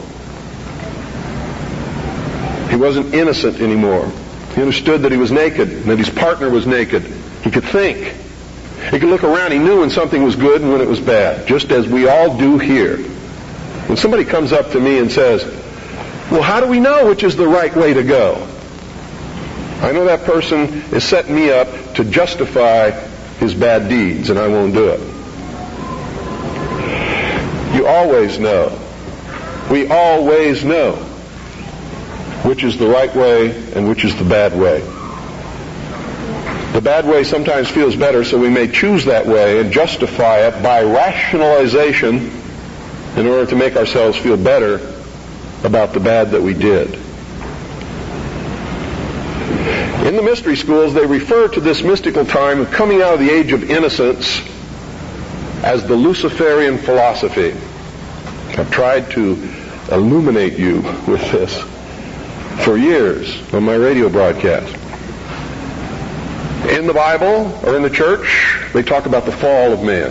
He wasn't innocent anymore. He understood that he was naked, and that his partner was naked. He could think. He could look around. He knew when something was good and when it was bad, just as we all do here. When somebody comes up to me and says, well, how do we know which is the right way to go? I know that person is setting me up to justify his bad deeds, and I won't do it. You always know. We always know which is the right way and which is the bad way. The bad way sometimes feels better, so we may choose that way and justify it by rationalization in order to make ourselves feel better about the bad that we did. In the mystery schools, they refer to this mystical time of coming out of the age of innocence as the Luciferian philosophy. I've tried to illuminate you with this for years on my radio broadcast. In the Bible or in the church, they talk about the fall of man.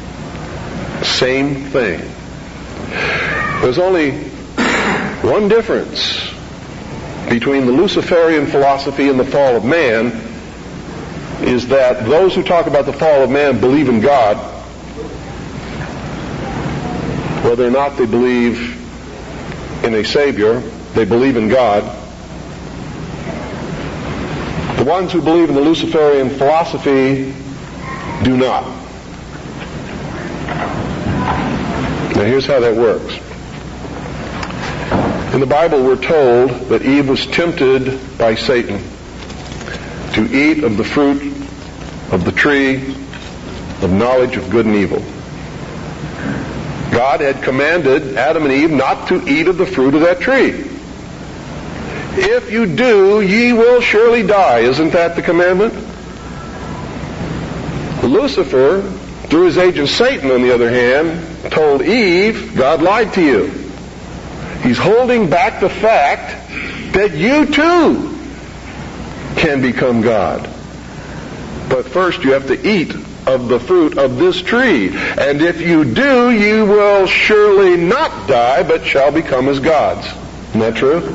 Same thing. There's only one difference between the Luciferian philosophy and the fall of man, is that those who talk about the fall of man believe in God, whether or not they believe in a Savior. They believe in God. The ones who believe in the Luciferian philosophy do not. Now here's how that works. In the Bible we're told that Eve was tempted by Satan to eat of the fruit of the tree of knowledge of good and evil. God had commanded Adam and Eve not to eat of the fruit of that tree. If you do, ye will surely die. Isn't that the commandment? Lucifer, through his agent Satan, on the other hand, told Eve, God lied to you. He's holding back the fact that you too can become God. But first you have to eat of the fruit of this tree. And if you do, you will surely not die, but shall become as gods. Isn't that true?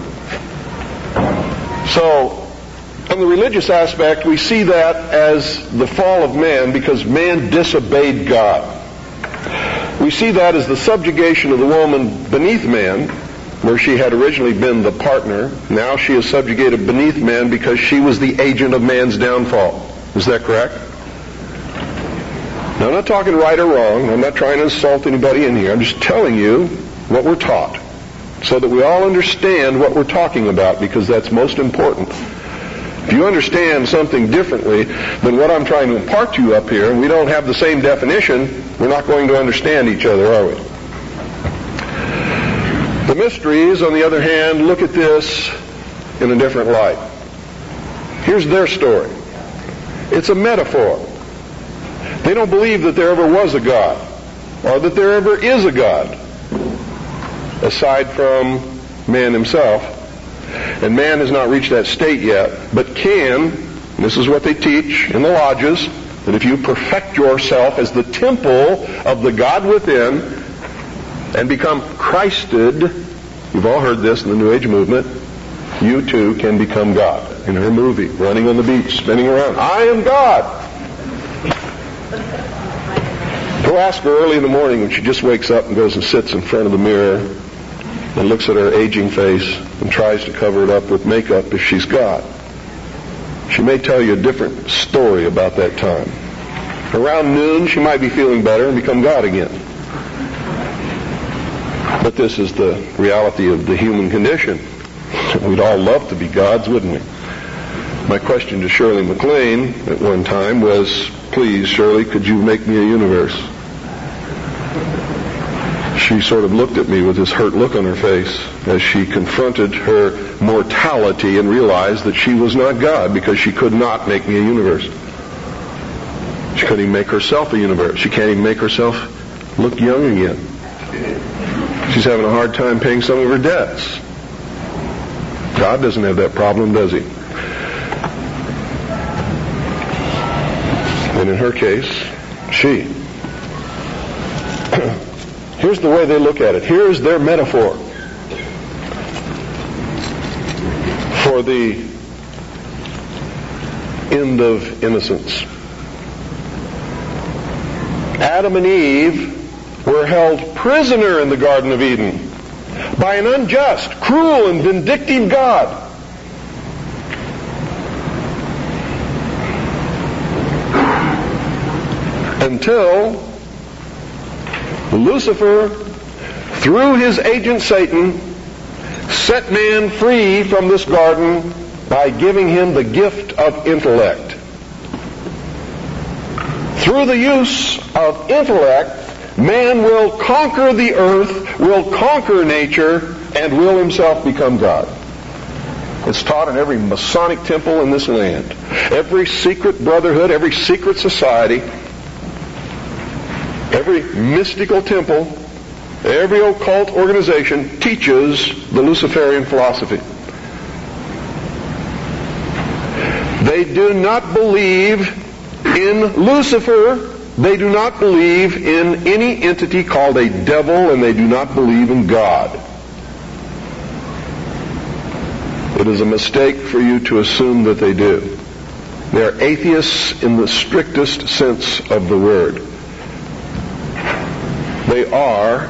So, on the religious aspect, we see that as the fall of man because man disobeyed God. We see that as the subjugation of the woman beneath man where she had originally been the partner. Now she is subjugated beneath man because she was the agent of man's downfall. Is that correct? Now, I'm not talking right or wrong. I'm not trying to insult anybody in here. I'm just telling you what we're taught so that we all understand what we're talking about, because that's most important. If you understand something differently than what I'm trying to impart to you up here, and we don't have the same definition, we're not going to understand each other, are we? The mysteries, on the other hand, look at this in a different light. Here's their story. It's a metaphor. They don't believe that there ever was a God, or that there ever is a God, aside from man himself. And man has not reached that state yet, but can, and this is what they teach in the lodges, that if you perfect yourself as the temple of the God within and become Christed, you've all heard this in the New Age movement, you too can become God. In her movie, Running on the Beach, spinning around, I am God. Go ask her early in the morning when she just wakes up and goes and sits in front of the mirror and looks at her aging face and tries to cover it up with makeup if she's God. She may tell you a different story about that time. Around noon, she might be feeling better and become God again. But this is the reality of the human condition. We'd all love to be gods, wouldn't we? My question to Shirley MacLaine at one time was, please, Shirley, could you make me a universe? She sort of looked at me with this hurt look on her face as she confronted her mortality and realized that she was not God because she could not make me a universe. She couldn't even make herself a universe. She can't even make herself look young again. She's having a hard time paying some of her debts. God doesn't have that problem, does he? And in her case, she. Here's the way they look at it. Here's their metaphor for the end of innocence. Adam and Eve were held prisoner in the Garden of Eden by an unjust, cruel, and vindictive God. Until Lucifer, through his agent Satan, set man free from this garden by giving him the gift of intellect. Through the use of intellect, man will conquer the earth, will conquer nature, and will himself become God. It's taught in every Masonic temple in this land. Every secret brotherhood, every secret society, every mystical temple, every occult organization teaches the Luciferian philosophy. They do not believe in Lucifer. They do not believe in any entity called a devil, and they do not believe in God. It is a mistake for you to assume that they do. They are atheists in the strictest sense of the word. They are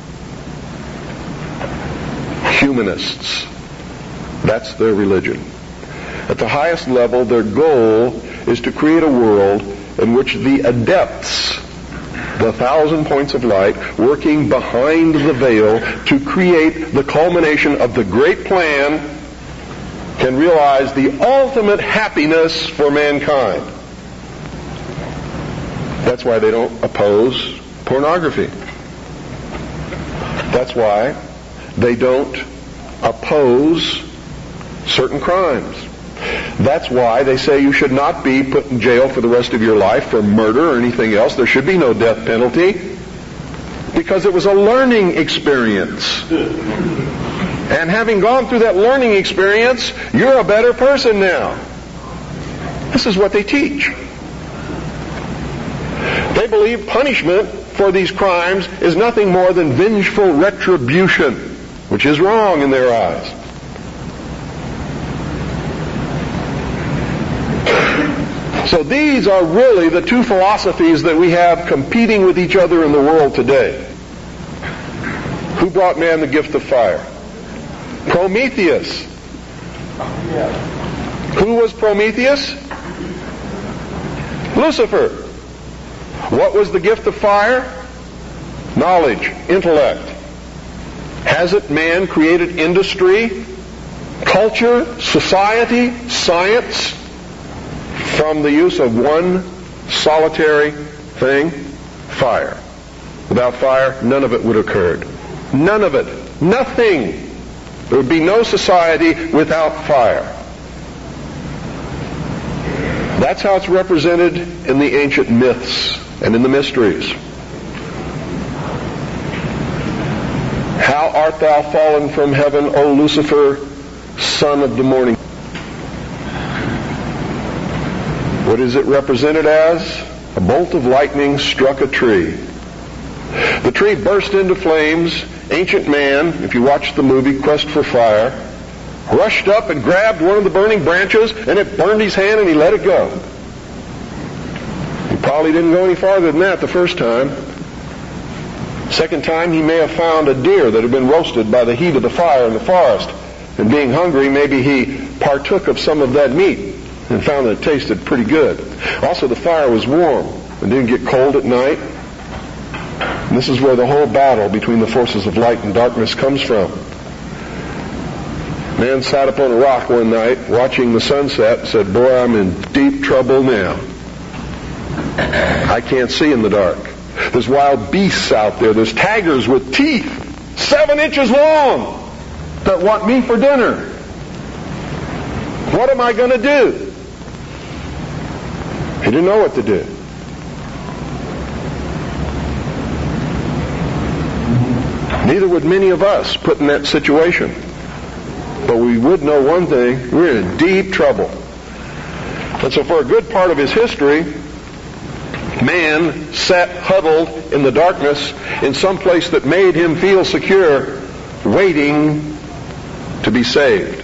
humanists. That's their religion. At the highest level, their goal is to create a world in which the adepts, the thousand points of light, working behind the veil to create the culmination of the great plan, can realize the ultimate happiness for mankind. That's why they don't oppose pornography. That's why they don't oppose certain crimes. That's why they say you should not be put in jail for the rest of your life for murder or anything else. There should be no death penalty, because it was a learning experience. And having gone through that learning experience, you're a better person now. This is what they teach. They believe punishment for these crimes is nothing more than vengeful retribution, which is wrong in their eyes. So these are really the two philosophies that we have competing with each other in the world today. Who brought man the gift of fire? Prometheus. Who was Prometheus? Lucifer. What was the gift of fire? Knowledge, intellect. Hasn't man created industry, culture, society, science from the use of one solitary thing? Fire. Without fire, none of it would have occurred. None of it. Nothing. There would be no society without fire. That's how it's represented in the ancient myths and in the mysteries. How art thou fallen from heaven, O Lucifer, son of the morning? What is it represented as? A bolt of lightning struck a tree. The tree burst into flames. Ancient man, if you watch the movie Quest for Fire, rushed up and grabbed one of the burning branches, and it burned his hand, and he let it go. He probably didn't go any farther than that the first time. Second time, he may have found a deer that had been roasted by the heat of the fire in the forest. And being hungry, maybe he partook of some of that meat and found that it tasted pretty good. Also, the fire was warm and didn't get cold at night. And this is where the whole battle between the forces of light and darkness comes from. Man sat up on a rock one night watching the sunset and said, "Boy, I'm in deep trouble now. I can't see in the dark. There's wild beasts out there. There's tigers with teeth seven inches long that want me for dinner. What am I going to do?" He didn't know what to do. Neither would many of us put in that situation. But we would know one thing: we're in deep trouble. And so for a good part of his history, man sat huddled in the darkness in some place that made him feel secure, waiting to be saved.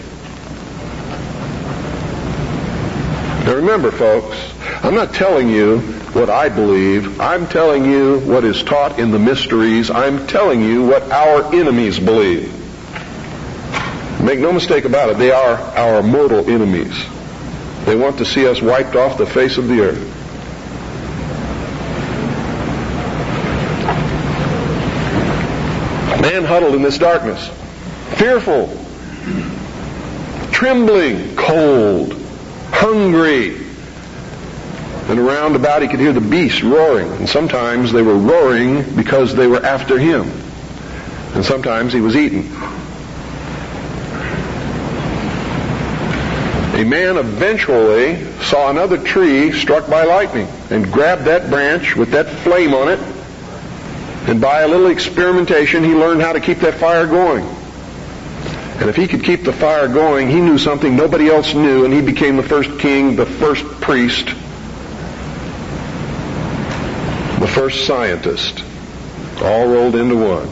Now remember, folks, I'm not telling you what I believe. I'm telling you what is taught in the mysteries. I'm telling you what our enemies believe. Make no mistake about it, they are our mortal enemies. They want to see us wiped off the face of the earth. Man huddled in this darkness, fearful, trembling, cold, hungry. And around about he could hear the beasts roaring. And sometimes they were roaring because they were after him. And sometimes he was eaten. A man eventually saw another tree struck by lightning and grabbed that branch with that flame on it. And by a little experimentation, he learned how to keep that fire going. And if he could keep the fire going, he knew something nobody else knew, and he became the first king, the first priest, the first scientist, all rolled into one.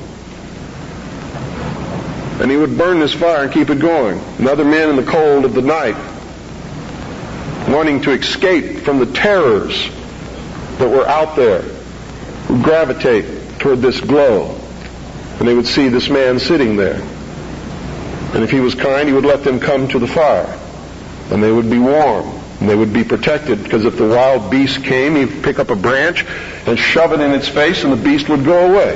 And he would burn this fire and keep it going. And other men in the cold of the night, wanting to escape from the terrors that were out there, would gravitate toward this glow. And they would see this man sitting there. And if he was kind, he would let them come to the fire. And they would be warm. And they would be protected, because if the wild beast came, he'd pick up a branch and shove it in its face, and the beast would go away.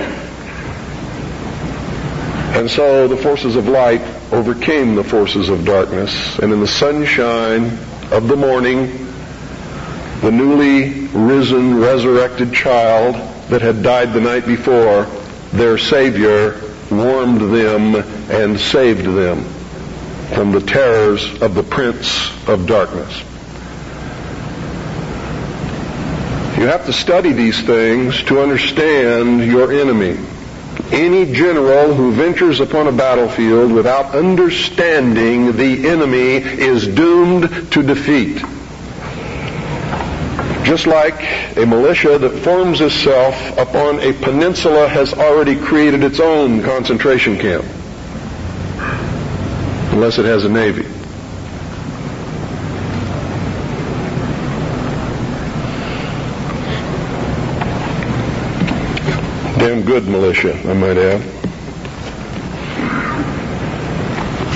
And so the forces of light overcame the forces of darkness. And in the sunshine of the morning, the newly risen, resurrected child that had died the night before, their Savior, warmed them and saved them from the terrors of the Prince of Darkness. You have to study these things to understand your enemy. Any general who ventures upon a battlefield without understanding the enemy is doomed to defeat. Just like a militia that forms itself upon a peninsula has already created its own concentration camp, unless it has a navy. Damn good militia, I might add.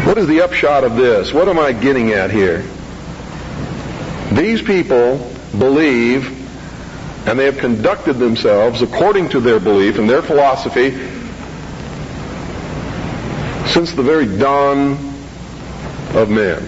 What is the upshot of this? What am I getting at here? These people believe, and they have conducted themselves according to their belief and their philosophy since the very dawn of man.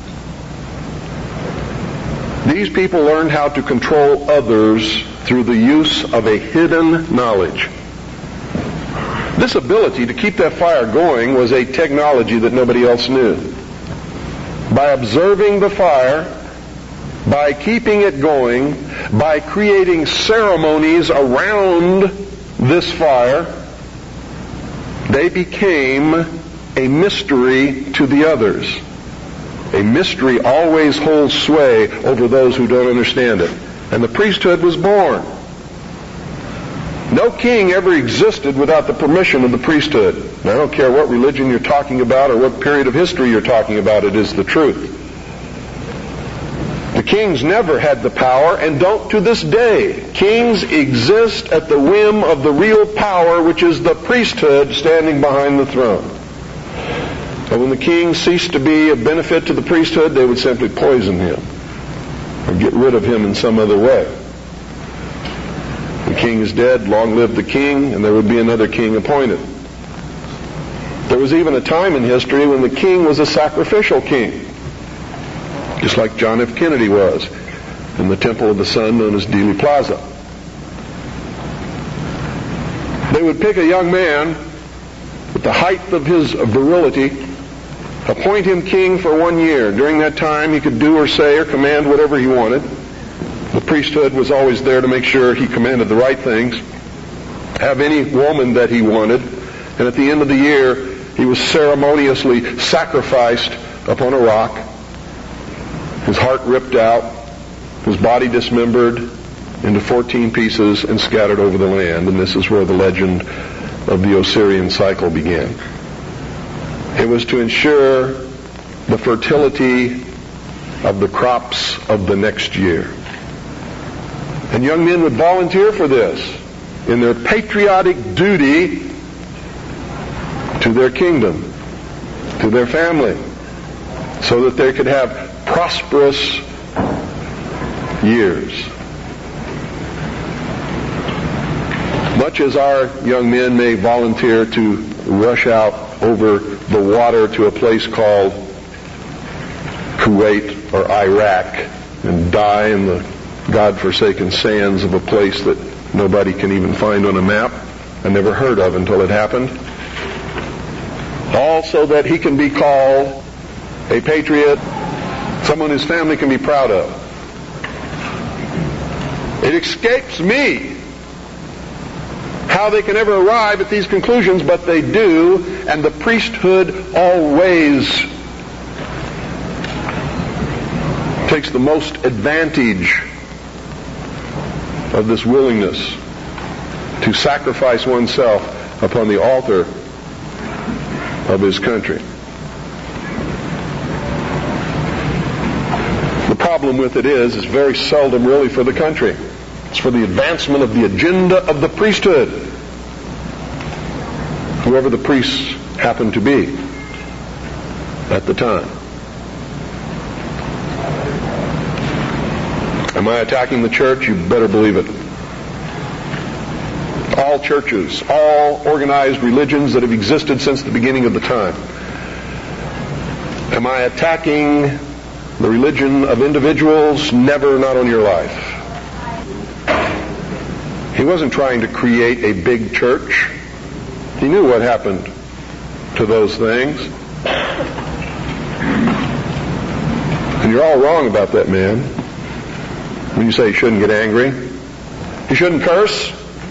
These people learned how to control others through the use of a hidden knowledge. This ability to keep that fire going was a technology that nobody else knew. By observing the fire, by keeping it going, by creating ceremonies around this fire, they became a mystery to the others. A mystery always holds sway over those who don't understand it. And the priesthood was born. No king ever existed without the permission of the priesthood. And I don't care what religion you're talking about or what period of history you're talking about, it is the truth. The kings never had the power and don't to this day. Kings exist at the whim of the real power, which is the priesthood standing behind the throne. And when the king ceased to be of benefit to the priesthood, they would simply poison him or get rid of him in some other way. The king is dead, long live the king, and there would be another king appointed. There was even a time in history when the king was a sacrificial king, just like John F. Kennedy was in the Temple of the Sun known as Dealey Plaza. They would pick a young man with the height of his virility, appoint him king for one year. During that time, he could do or say or command whatever he wanted. The priesthood was always there to make sure he commanded the right things, have any woman that he wanted, and at the end of the year, he was ceremoniously sacrificed upon a rock, his heart ripped out, his body dismembered into fourteen pieces and scattered over the land. And this is where the legend of the Osirian cycle began. It was to ensure the fertility of the crops of the next year. And young men would volunteer for this in their patriotic duty to their kingdom, to their family, so that they could have prosperous years. Much as our young men may volunteer to rush out over the water to a place called Kuwait or Iraq and die in the God-forsaken sands of a place that nobody can even find on a map and never heard of until it happened, all so that he can be called a patriot, someone his family can be proud of. It escapes me how they can ever arrive at these conclusions, but they do, and the priesthood always takes the most advantage of this willingness to sacrifice oneself upon the altar of his country. The problem with it is, it's very seldom really for the country. It's for the advancement of the agenda of the priesthood, whoever the priests happen to be at the time. Am I attacking the church? You better believe it. All churches, all organized religions that have existed since the beginning of the time. Am I attacking the religion of individuals? Never, not on your life. He wasn't trying to create a big church. He knew what happened to those things. And you're all wrong about that, man. When you say you shouldn't get angry, you shouldn't curse,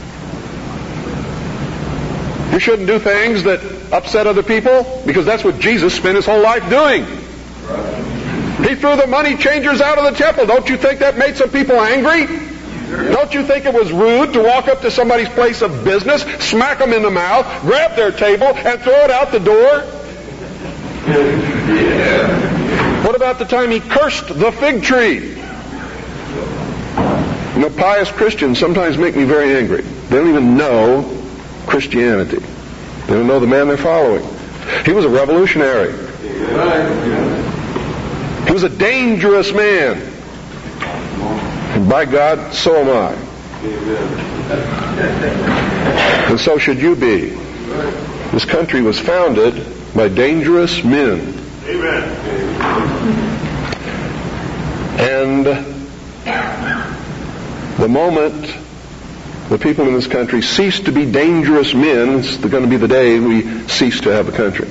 you shouldn't do things that upset other people, because that's what Jesus spent his whole life doing. He threw the money changers out of the temple. Don't you think that made some people angry? Don't you think it was rude to walk up to somebody's place of business, smack them in the mouth, grab their table, and throw it out the door? What about the time he cursed the fig tree? You know, pious Christians sometimes make me very angry. They don't even know Christianity. They don't know the man they're following. He was a revolutionary. He was a dangerous man. And by God, so am I. And so should you be. This country was founded by dangerous men. Amen. And the moment the people in this country cease to be dangerous men, it's going to be the day we cease to have a country.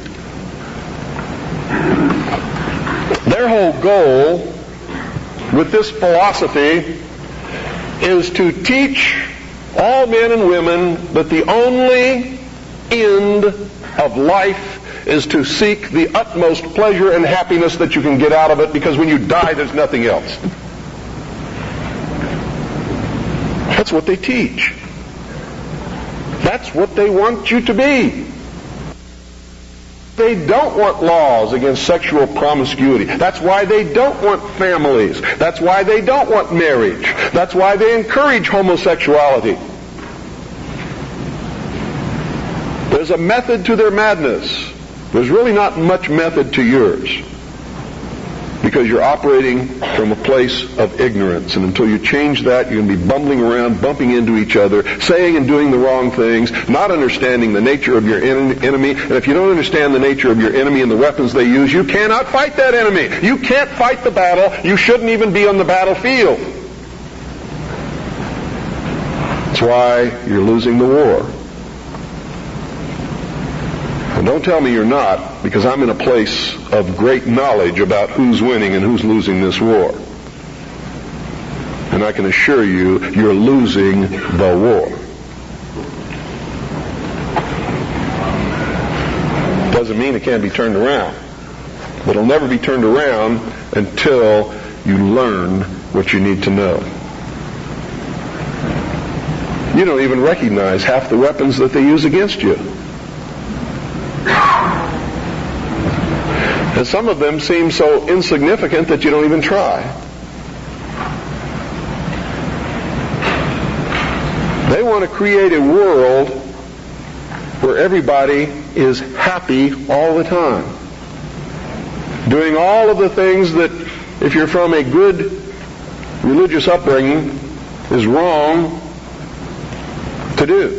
Their whole goal with this philosophy is to teach all men and women that the only end of life is to seek the utmost pleasure and happiness that you can get out of it, because when you die, there's nothing else. That's what they teach. That's what they want you to be. They don't want laws against sexual promiscuity. That's why they don't want families. That's why they don't want marriage. That's why they encourage homosexuality. There's a method to their madness. There's really not much method to yours, because you're operating from a place of ignorance. And until you change that, you're going to be bumbling around, bumping into each other, saying and doing the wrong things, not understanding the nature of your en- enemy. And if you don't understand the nature of your enemy and the weapons they use, you cannot fight that enemy. You can't fight the battle. You shouldn't even be on the battlefield. That's why you're losing the war. And don't tell me you're not, because I'm in a place of great knowledge about who's winning and who's losing this war. And I can assure you, you're losing the war. Doesn't mean it can't be turned around. But it'll never be turned around until you learn what you need to know. You don't even recognize half the weapons that they use against you. And some of them seem so insignificant that you don't even try. They want to create a world where everybody is happy all the time, doing all of the things that, if you're from a good religious upbringing, is wrong to do.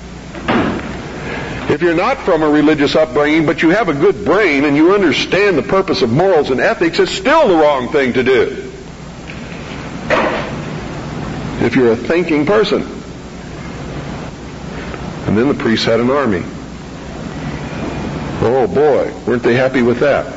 If you're not from a religious upbringing, but you have a good brain and you understand the purpose of morals and ethics, it's still the wrong thing to do. If you're a thinking person. And then the priests had an army. Oh boy, weren't they happy with that?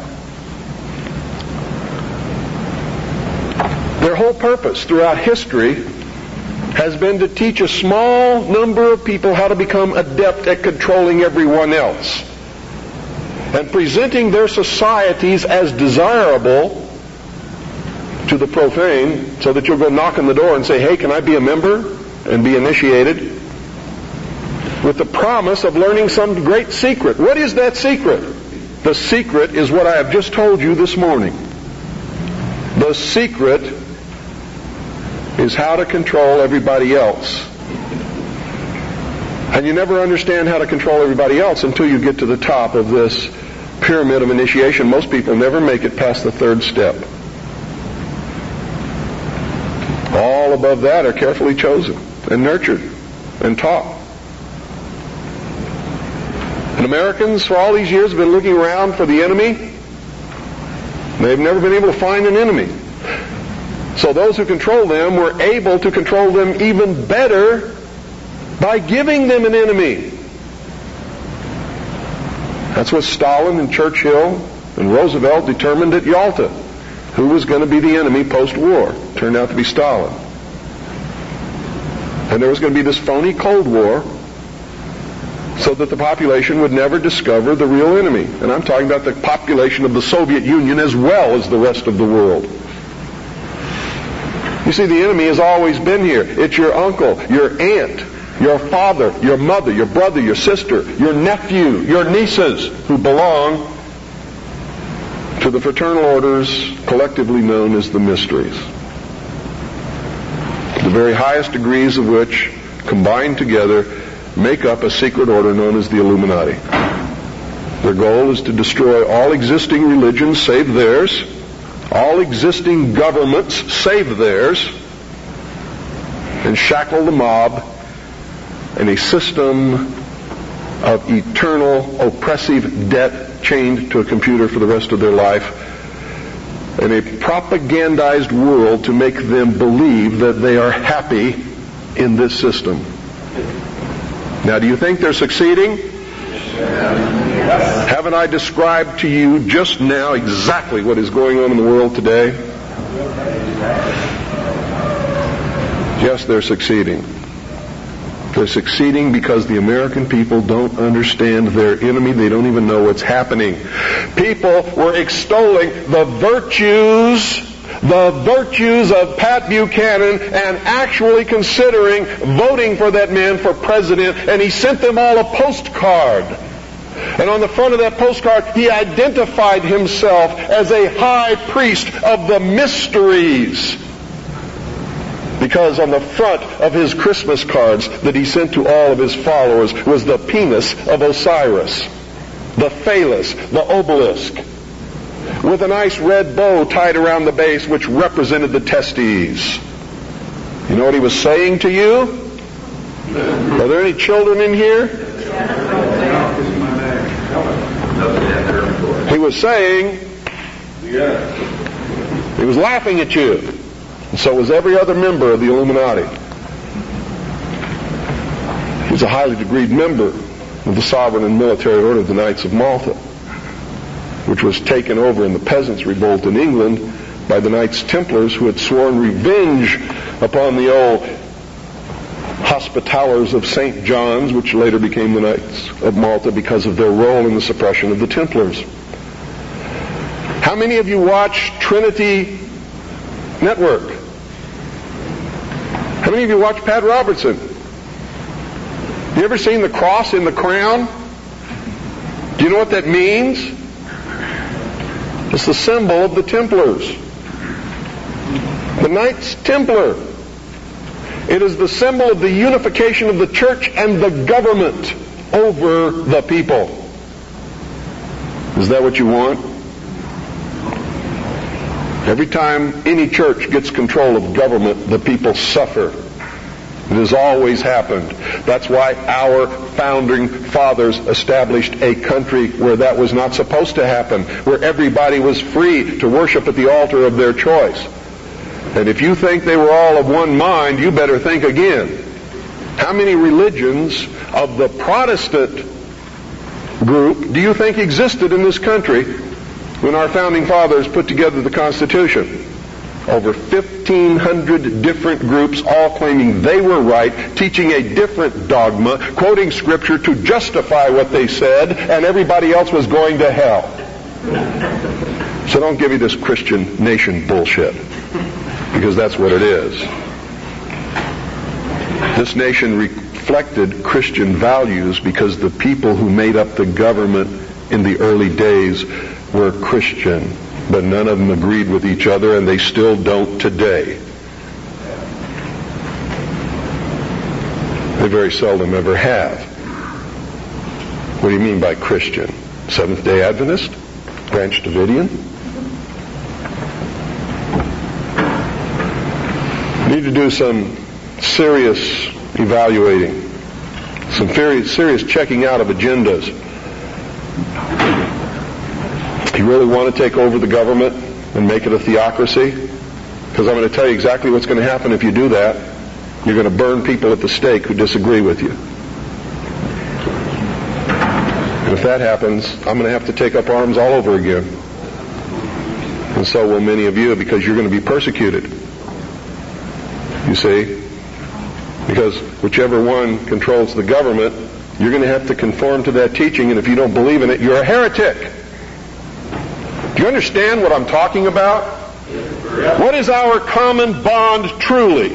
Their whole purpose throughout history has been to teach a small number of people how to become adept at controlling everyone else, and presenting their societies as desirable to the profane, so that you'll go knock on the door and say, hey, can I be a member? And be initiated, with the promise of learning some great secret. What is that secret? The secret is what I have just told you this morning. The secret is how to control everybody else. And you never understand how to control everybody else until you get to the top of this pyramid of initiation. Most people never make it past the third step. All above that are carefully chosen and nurtured and taught. And Americans for all these years have been looking around for the enemy. They've never been able to find an enemy. So those who control them were able to control them even better by giving them an enemy. That's what Stalin and Churchill and Roosevelt determined at Yalta. Who was going to be the enemy post-war? Turned out to be Stalin. And there was going to be this phony Cold War, so that the population would never discover the real enemy. And I'm talking about the population of the Soviet Union as well as the rest of the world. You see, the enemy has always been here. It's your uncle, your aunt, your father, your mother, your brother, your sister, your nephew, your nieces, who belong to the fraternal orders collectively known as the mysteries. The very highest degrees of which, combined together, make up a secret order known as the Illuminati. Their goal is to destroy all existing religions save theirs, all existing governments save theirs, and shackle the mob in a system of eternal oppressive debt chained to a computer for the rest of their life, in a propagandized world to make them believe that they are happy in this system. Now, do you think they're succeeding? Yes. Haven't I described to you just now exactly what is going on in the world today? Yes, they're succeeding. They're succeeding because the American people don't understand their enemy. They don't even know what's happening. People were extolling the virtues, the virtues of Pat Buchanan and actually considering voting for that man for president, and he sent them all a postcard. And on the front of that postcard, he identified himself as a high priest of the mysteries. Because on the front of his Christmas cards that he sent to all of his followers was the penis of Osiris, the phallus, the obelisk, with a nice red bow tied around the base which represented the testes. You know what he was saying to you? Are there any children in here? He was saying, he was laughing at you. And so was every other member of the Illuminati. He was a highly degreed member of the sovereign and military order of the Knights of Malta, which was taken over in the Peasants' Revolt in England by the Knights Templars, who had sworn revenge upon the old Hospitallers of Saint John's, which later became the Knights of Malta because of their role in the suppression of the Templars. How many of you watch Trinity Network? How many of you watch Pat Robertson? You ever seen the cross in the crown? Do you know what that means? It's the symbol of the Templars. The Knights Templar. It is the symbol of the unification of the church and the government over the people. Is that what you want? Every time any church gets control of government, the people suffer. It has always happened. That's why our founding fathers established a country where that was not supposed to happen, where everybody was free to worship at the altar of their choice. And if you think they were all of one mind, you better think again. How many religions of the Protestant group do you think existed in this country when our founding fathers put together the Constitution? Over fifteen hundred different groups, all claiming they were right, teaching a different dogma, quoting Scripture to justify what they said, and everybody else was going to hell. So don't give me this Christian nation bullshit, because that's what it is. This nation reflected Christian values because the people who made up the government in the early days were Christian, but none of them agreed with each other, and they still don't today. They very seldom ever have. What do you mean by Christian? Seventh-day Adventist? Branch Davidian? You need to do some serious evaluating, some very serious checking out of agendas. You really want to take over the government and make it a theocracy? Because I'm going to tell you exactly what's going to happen if you do that. You're going to burn people at the stake who disagree with you. And if that happens, I'm going to have to take up arms all over again. And so will many of you, because you're going to be persecuted. You see? Because whichever one controls the government, you're going to have to conform to that teaching, and if you don't believe in it, you're a heretic. Do you understand what I'm talking about? What is our common bond truly?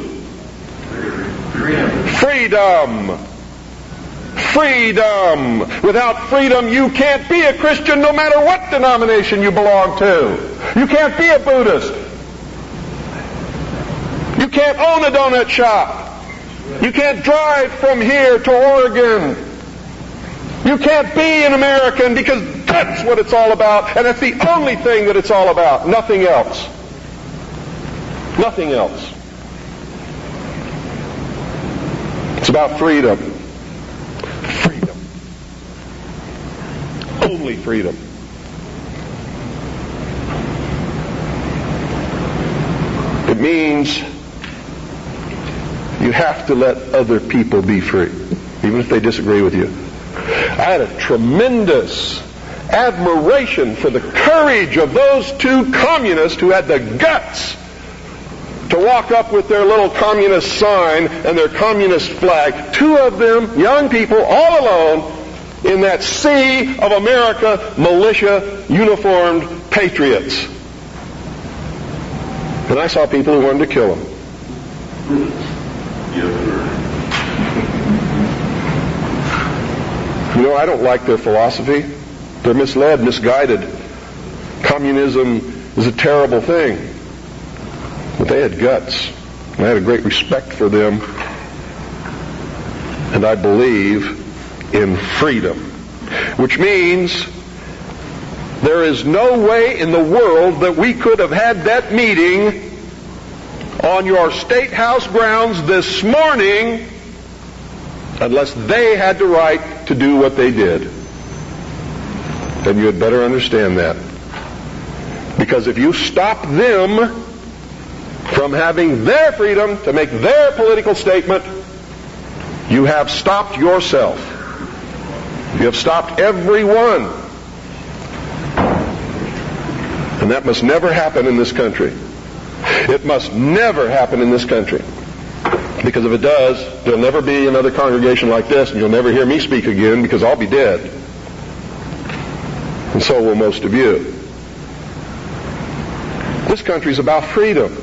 Freedom. Freedom. Without freedom, you can't be a Christian no matter what denomination you belong to. You can't be a Buddhist. You can't own a donut shop. You can't drive from here to Oregon. You can't be an American because that's what it's all about, and that's the only thing that it's all about. Nothing else. Nothing else. It's about freedom. Freedom. Only freedom. It means you have to let other people be free, even if they disagree with you. I had a tremendous admiration for the courage of those two communists who had the guts to walk up with their little communist sign and their communist flag. Two of them, young people, all alone in that sea of America, militia, uniformed patriots. And I saw people who wanted to kill them. You know, I don't like their philosophy. They're misled, misguided. Communism is a terrible thing. But they had guts. I had a great respect for them. And I believe in freedom. Which means there is no way in the world that we could have had that meeting on your State House grounds this morning unless they had the right to do what they did. Then you had better understand that. Because if you stop them from having their freedom to make their political statement, you have stopped yourself. You have stopped everyone. And that must never happen in this country. It must never happen in this country. Because if it does, there'll never be another congregation like this, and you'll never hear me speak again because I'll be dead. And so will most of you. This country's about freedom.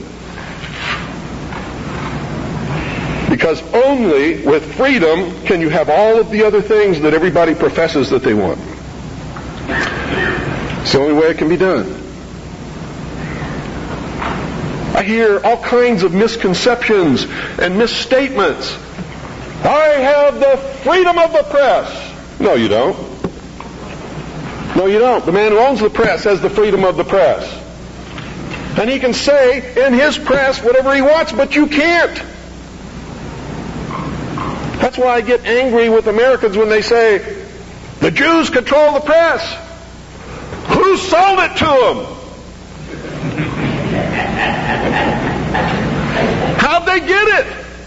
Because only with freedom can you have all of the other things that everybody professes that they want. It's the only way it can be done. I hear all kinds of misconceptions and misstatements. I have the freedom of the press. No, you don't. No, you don't. The man who owns the press has the freedom of the press. And he can say in his press whatever he wants, but you can't. That's why I get angry with Americans when they say, the Jews control the press. Who sold it to them? How'd they get it?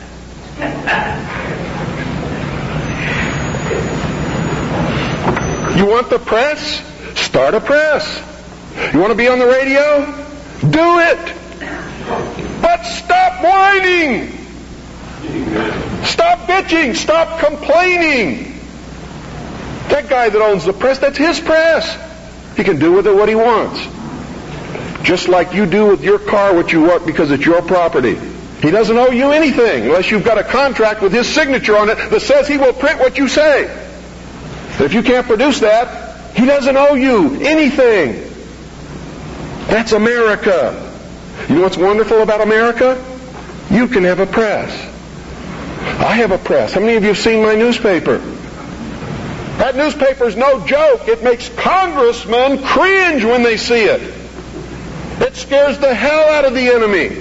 You want the press? Start a press. You want to be on the radio? Do it. But stop whining. Stop bitching. Stop complaining. That guy that owns the press, that's his press. He can do with it what he wants. Just like you do with your car what you want because it's your property. He doesn't owe you anything unless you've got a contract with his signature on it that says he will print what you say. If you can't produce that, he doesn't owe you anything. That's America. You know what's wonderful about America? You can have a press. I have a press. How many of you have seen my newspaper? That newspaper's no joke. It makes congressmen cringe when they see it. It scares the hell out of the enemy.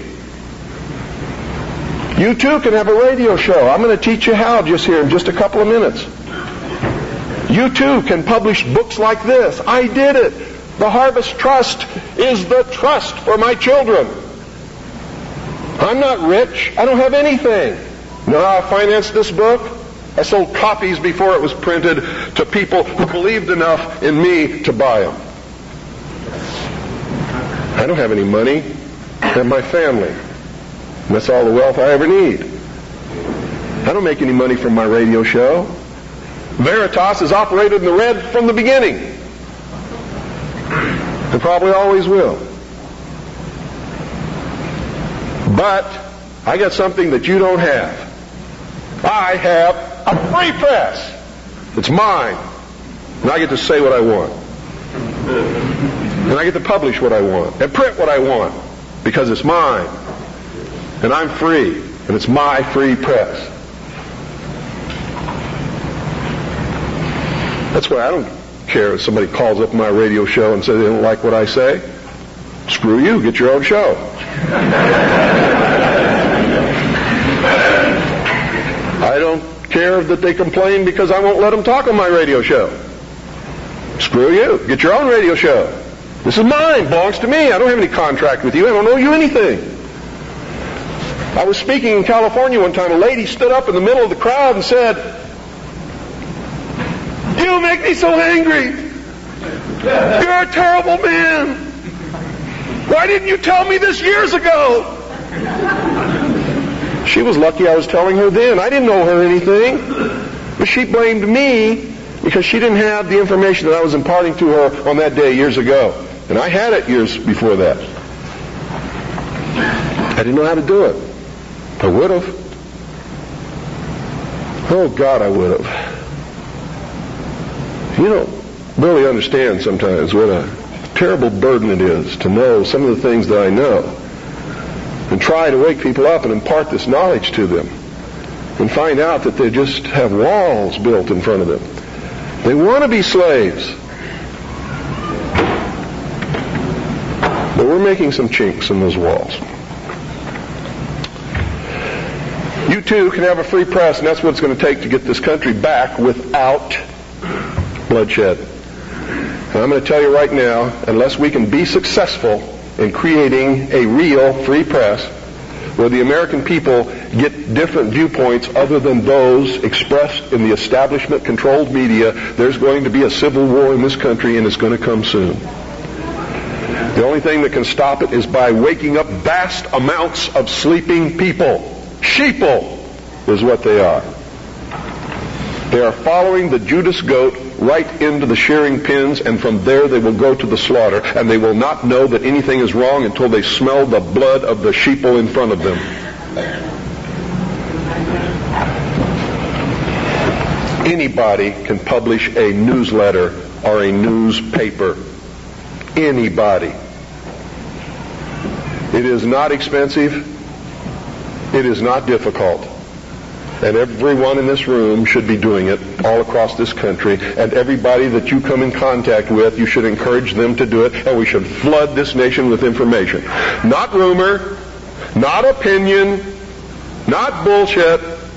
You too can have a radio show. I'm going to teach you how just here in just a couple of minutes. You too can publish books like this. I did it. The Harvest Trust is the trust for my children. I'm not rich. I don't have anything. You know how I financed this book? I sold copies before it was printed to people who believed enough in me to buy them. I don't have any money. I have my family. And that's all the wealth I ever need. I don't make any money from my radio show. Veritas has operated in the red from the beginning. And probably always will. But I got something that you don't have. I have a free press. It's mine. And I get to say what I want. And I get to publish what I want. And print what I want. Because it's mine. And I'm free. And it's my free press. That's why I don't care if somebody calls up my radio show and says they don't like what I say. Screw you, get your own show. I don't care that they complain because I won't let them talk on my radio show. Screw you, get your own radio show. This is mine, belongs to me. I don't have any contract with you. I don't owe you anything. I was speaking in California one time. A lady stood up in the middle of the crowd and said, "You make me so angry. You're a terrible man. Why didn't you tell me this years ago?" She was lucky I was telling her then. I didn't owe her anything. But she blamed me because she didn't have the information that I was imparting to her on that day years ago. And I had it years before that. I didn't know how to do it. I would have. Oh, God, I would have. You don't really understand sometimes what a terrible burden it is to know some of the things that I know and try to wake people up and impart this knowledge to them and find out that they just have walls built in front of them. They want to be slaves. But we're making some chinks in those walls. You too can have a free press, and that's what it's going to take to get this country back without bloodshed. And I'm going to tell you right now, unless we can be successful in creating a real free press where the American people get different viewpoints other than those expressed in the establishment-controlled media, there's going to be a civil war in this country, and it's going to come soon. The only thing that can stop it is by waking up vast amounts of sleeping people. Sheeple is what they are. They are following the Judas goat right into the shearing pins, and from there they will go to the slaughter, and they will not know that anything is wrong until they smell the blood of the sheeple in front of them. Anybody can publish a newsletter or a newspaper. Anybody. It is not expensive. It is not difficult. And everyone in this room should be doing it all across this country. And everybody that you come in contact with, you should encourage them to do it. And we should flood this nation with information. Not rumor, not opinion, not bullshit.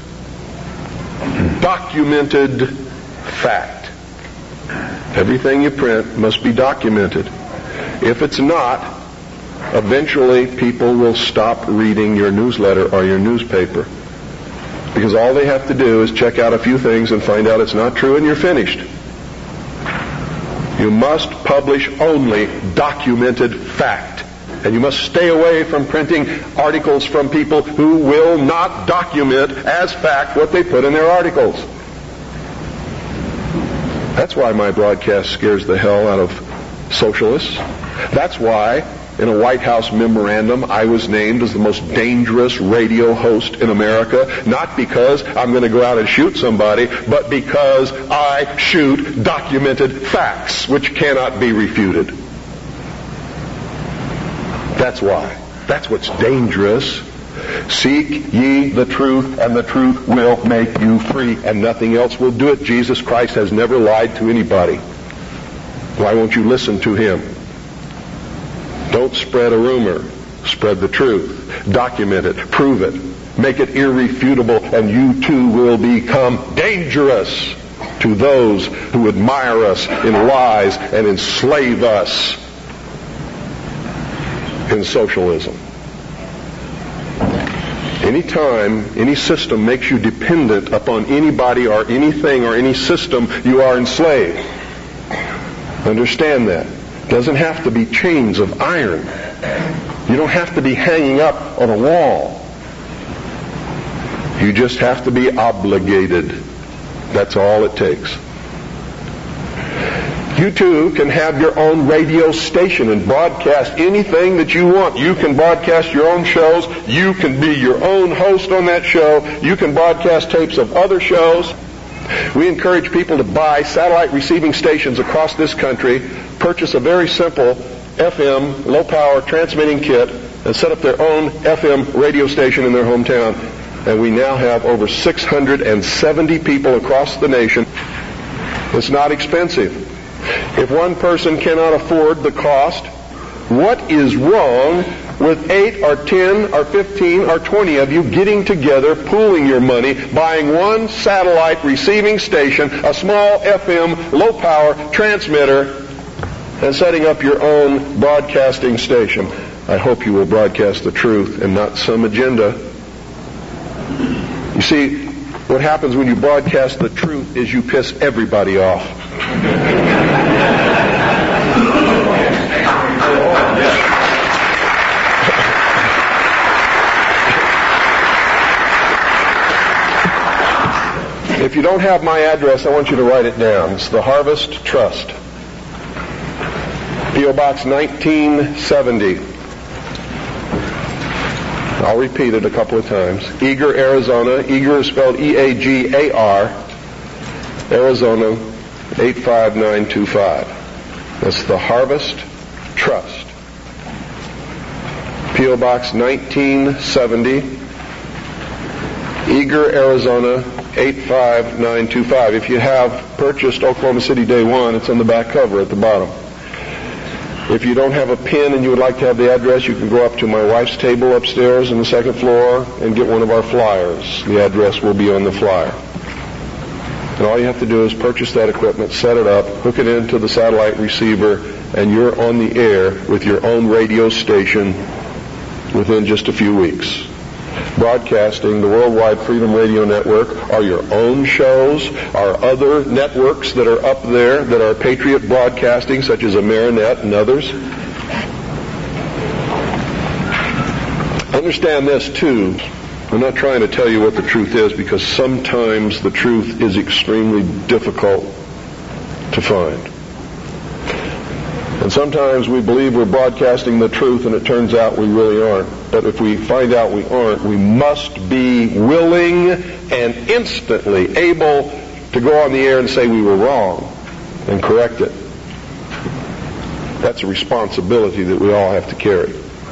Documented fact. Everything you print must be documented. If it's not, eventually people will stop reading your newsletter or your newspaper. Because all they have to do is check out a few things and find out it's not true, and you're finished. You must publish only documented fact. And you must stay away from printing articles from people who will not document as fact what they put in their articles. That's why my broadcast scares the hell out of socialists. That's why in a White House memorandum I was named as the most dangerous radio host in America, not because I'm going to go out and shoot somebody, but because I shoot documented facts which cannot be refuted. That's why. That's what's dangerous. Seek ye the truth, and the truth will make you free, and nothing else will do it. Jesus Christ has never lied to anybody. Why won't you listen to him? Don't spread a rumor. Spread the truth. Document it. Prove it. Make it irrefutable, and you too will become dangerous to those who admire us in lies and enslave us in socialism. Any time any system makes you dependent upon anybody or anything or any system, you are enslaved. Understand that. It doesn't have to be chains of iron. You don't have to be hanging up on a wall. You just have to be obligated. That's all it takes. You too can have your own radio station and broadcast anything that you want. You can broadcast your own shows. You can be your own host on that show. You can broadcast tapes of other shows. We encourage people to buy satellite receiving stations across this country, purchase a very simple F M, low-power transmitting kit, and set up their own F M radio station in their hometown. And we now have over six hundred seventy people across the nation It's not expensive. If one person cannot afford the cost, what is wrong with eight or ten or fifteen or twenty of you getting together, pooling your money, buying one satellite receiving station, a small F M low-power transmitter, and setting up your own broadcasting station? I hope you will broadcast the truth and not some agenda. You see, what happens when you broadcast the truth is you piss everybody off. If you don't have my address, I want you to write it down. It's the Harvest Trust. P O Box nineteen seventy. I'll repeat it a couple of times. Eagar, Arizona. Eagar is spelled E A G A R. Arizona, eight five nine two five. That's the Harvest Trust. P O Box nineteen seventy. Eagar, Arizona, eight five nine two five. If you have purchased Oklahoma City Day One, it's on the back cover at the bottom. If you don't have a pen and you would like to have the address, you can go up to my wife's table upstairs on the second floor and get one of our flyers. The address will be on the flyer. And all you have to do is purchase that equipment, set it up, hook it into the satellite receiver, and you're on the air with your own radio station within just a few weeks. Broadcasting the Worldwide Freedom Radio Network are your own shows, are other networks that are up there that are Patriot Broadcasting, such as Amerinet and others. Understand this too. I'm not trying to tell you what the truth is, because sometimes the truth is extremely difficult to find. And sometimes we believe we're broadcasting the truth and it turns out we really aren't. But if we find out we aren't, we must be willing and instantly able to go on the air and say we were wrong and correct it. That's a responsibility that we all have to carry.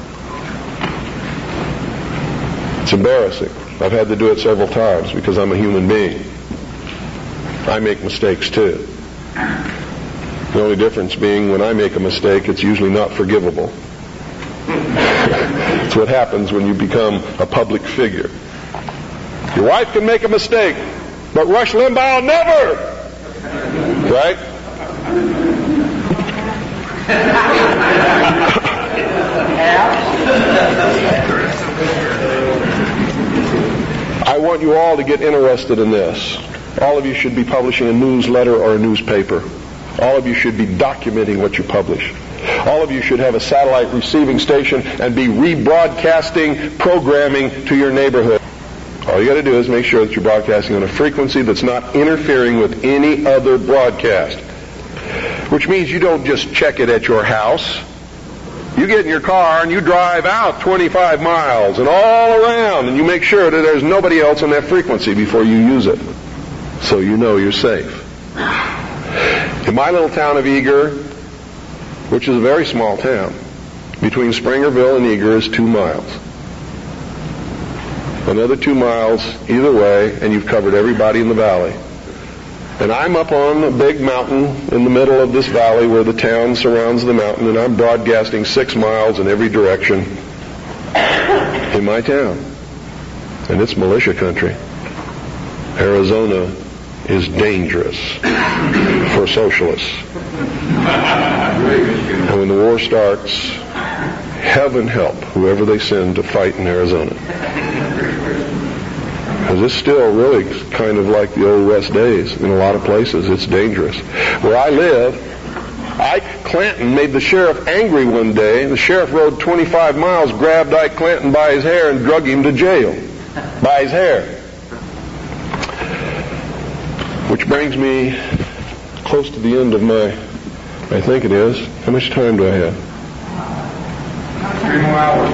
It's embarrassing. I've had to do it several times because I'm a human being. I make mistakes too. The only difference being when I make a mistake, it's usually not forgivable. It's what happens when you become a public figure. Your wife can make a mistake, but Rush Limbaugh never! Right? I want you all to get interested in this. All of you should be publishing a newsletter or a newspaper. All of you should be documenting what you publish. All of you should have a satellite receiving station and be rebroadcasting programming to your neighborhood. All you got to do is make sure that you're broadcasting on a frequency that's not interfering with any other broadcast. Which means you don't just check it at your house. You get in your car and you drive out twenty-five miles and all around, and you make sure that there's nobody else on that frequency before you use it, so you know you're safe. In my little town of Eagar, which is a very small town, between Springerville and Eagar is two miles. Another two miles either way, and you've covered everybody in the valley. And I'm up on a big mountain in the middle of this valley where the town surrounds the mountain, and I'm broadcasting six miles in every direction in my town. And it's militia country. Arizona is dangerous for socialists. And when the war starts, heaven help whoever they send to fight in Arizona. Because it's still really kind of like the old West days in a lot of places. It's dangerous. Where I live, Ike Clanton made the sheriff angry one day. The sheriff rode twenty-five miles, grabbed Ike Clanton by his hair and drug him to jail. By his hair. Which brings me close to the end of my, I think it is. How much time do I have? Three more hours.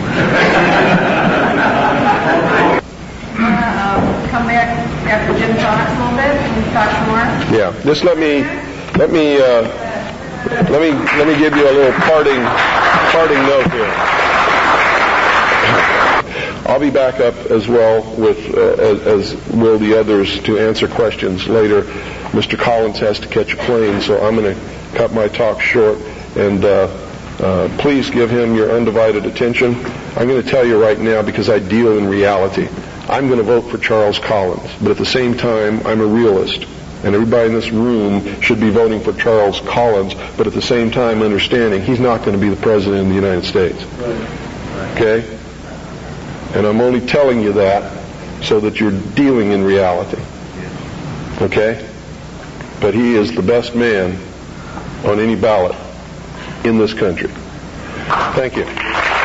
Uh, come back after Jim talks a little bit and talk some more. Yeah, just let me, let me, uh, let me, let me give you a little parting, parting note here. I'll be back up as well with, uh, as, as will the others, to answer questions later. Mister Collins has to catch a plane, so I'm going to cut my talk short, and uh, uh, please give him your undivided attention. I'm going to tell you right now, because I deal in reality, I'm going to vote for Charles Collins, but at the same time, I'm a realist. And everybody in this room should be voting for Charles Collins, but at the same time understanding he's not going to be the president of the United States. Okay? And I'm only telling you that so that you're dealing in reality. Okay? But he is the best man on any ballot in this country. Thank you.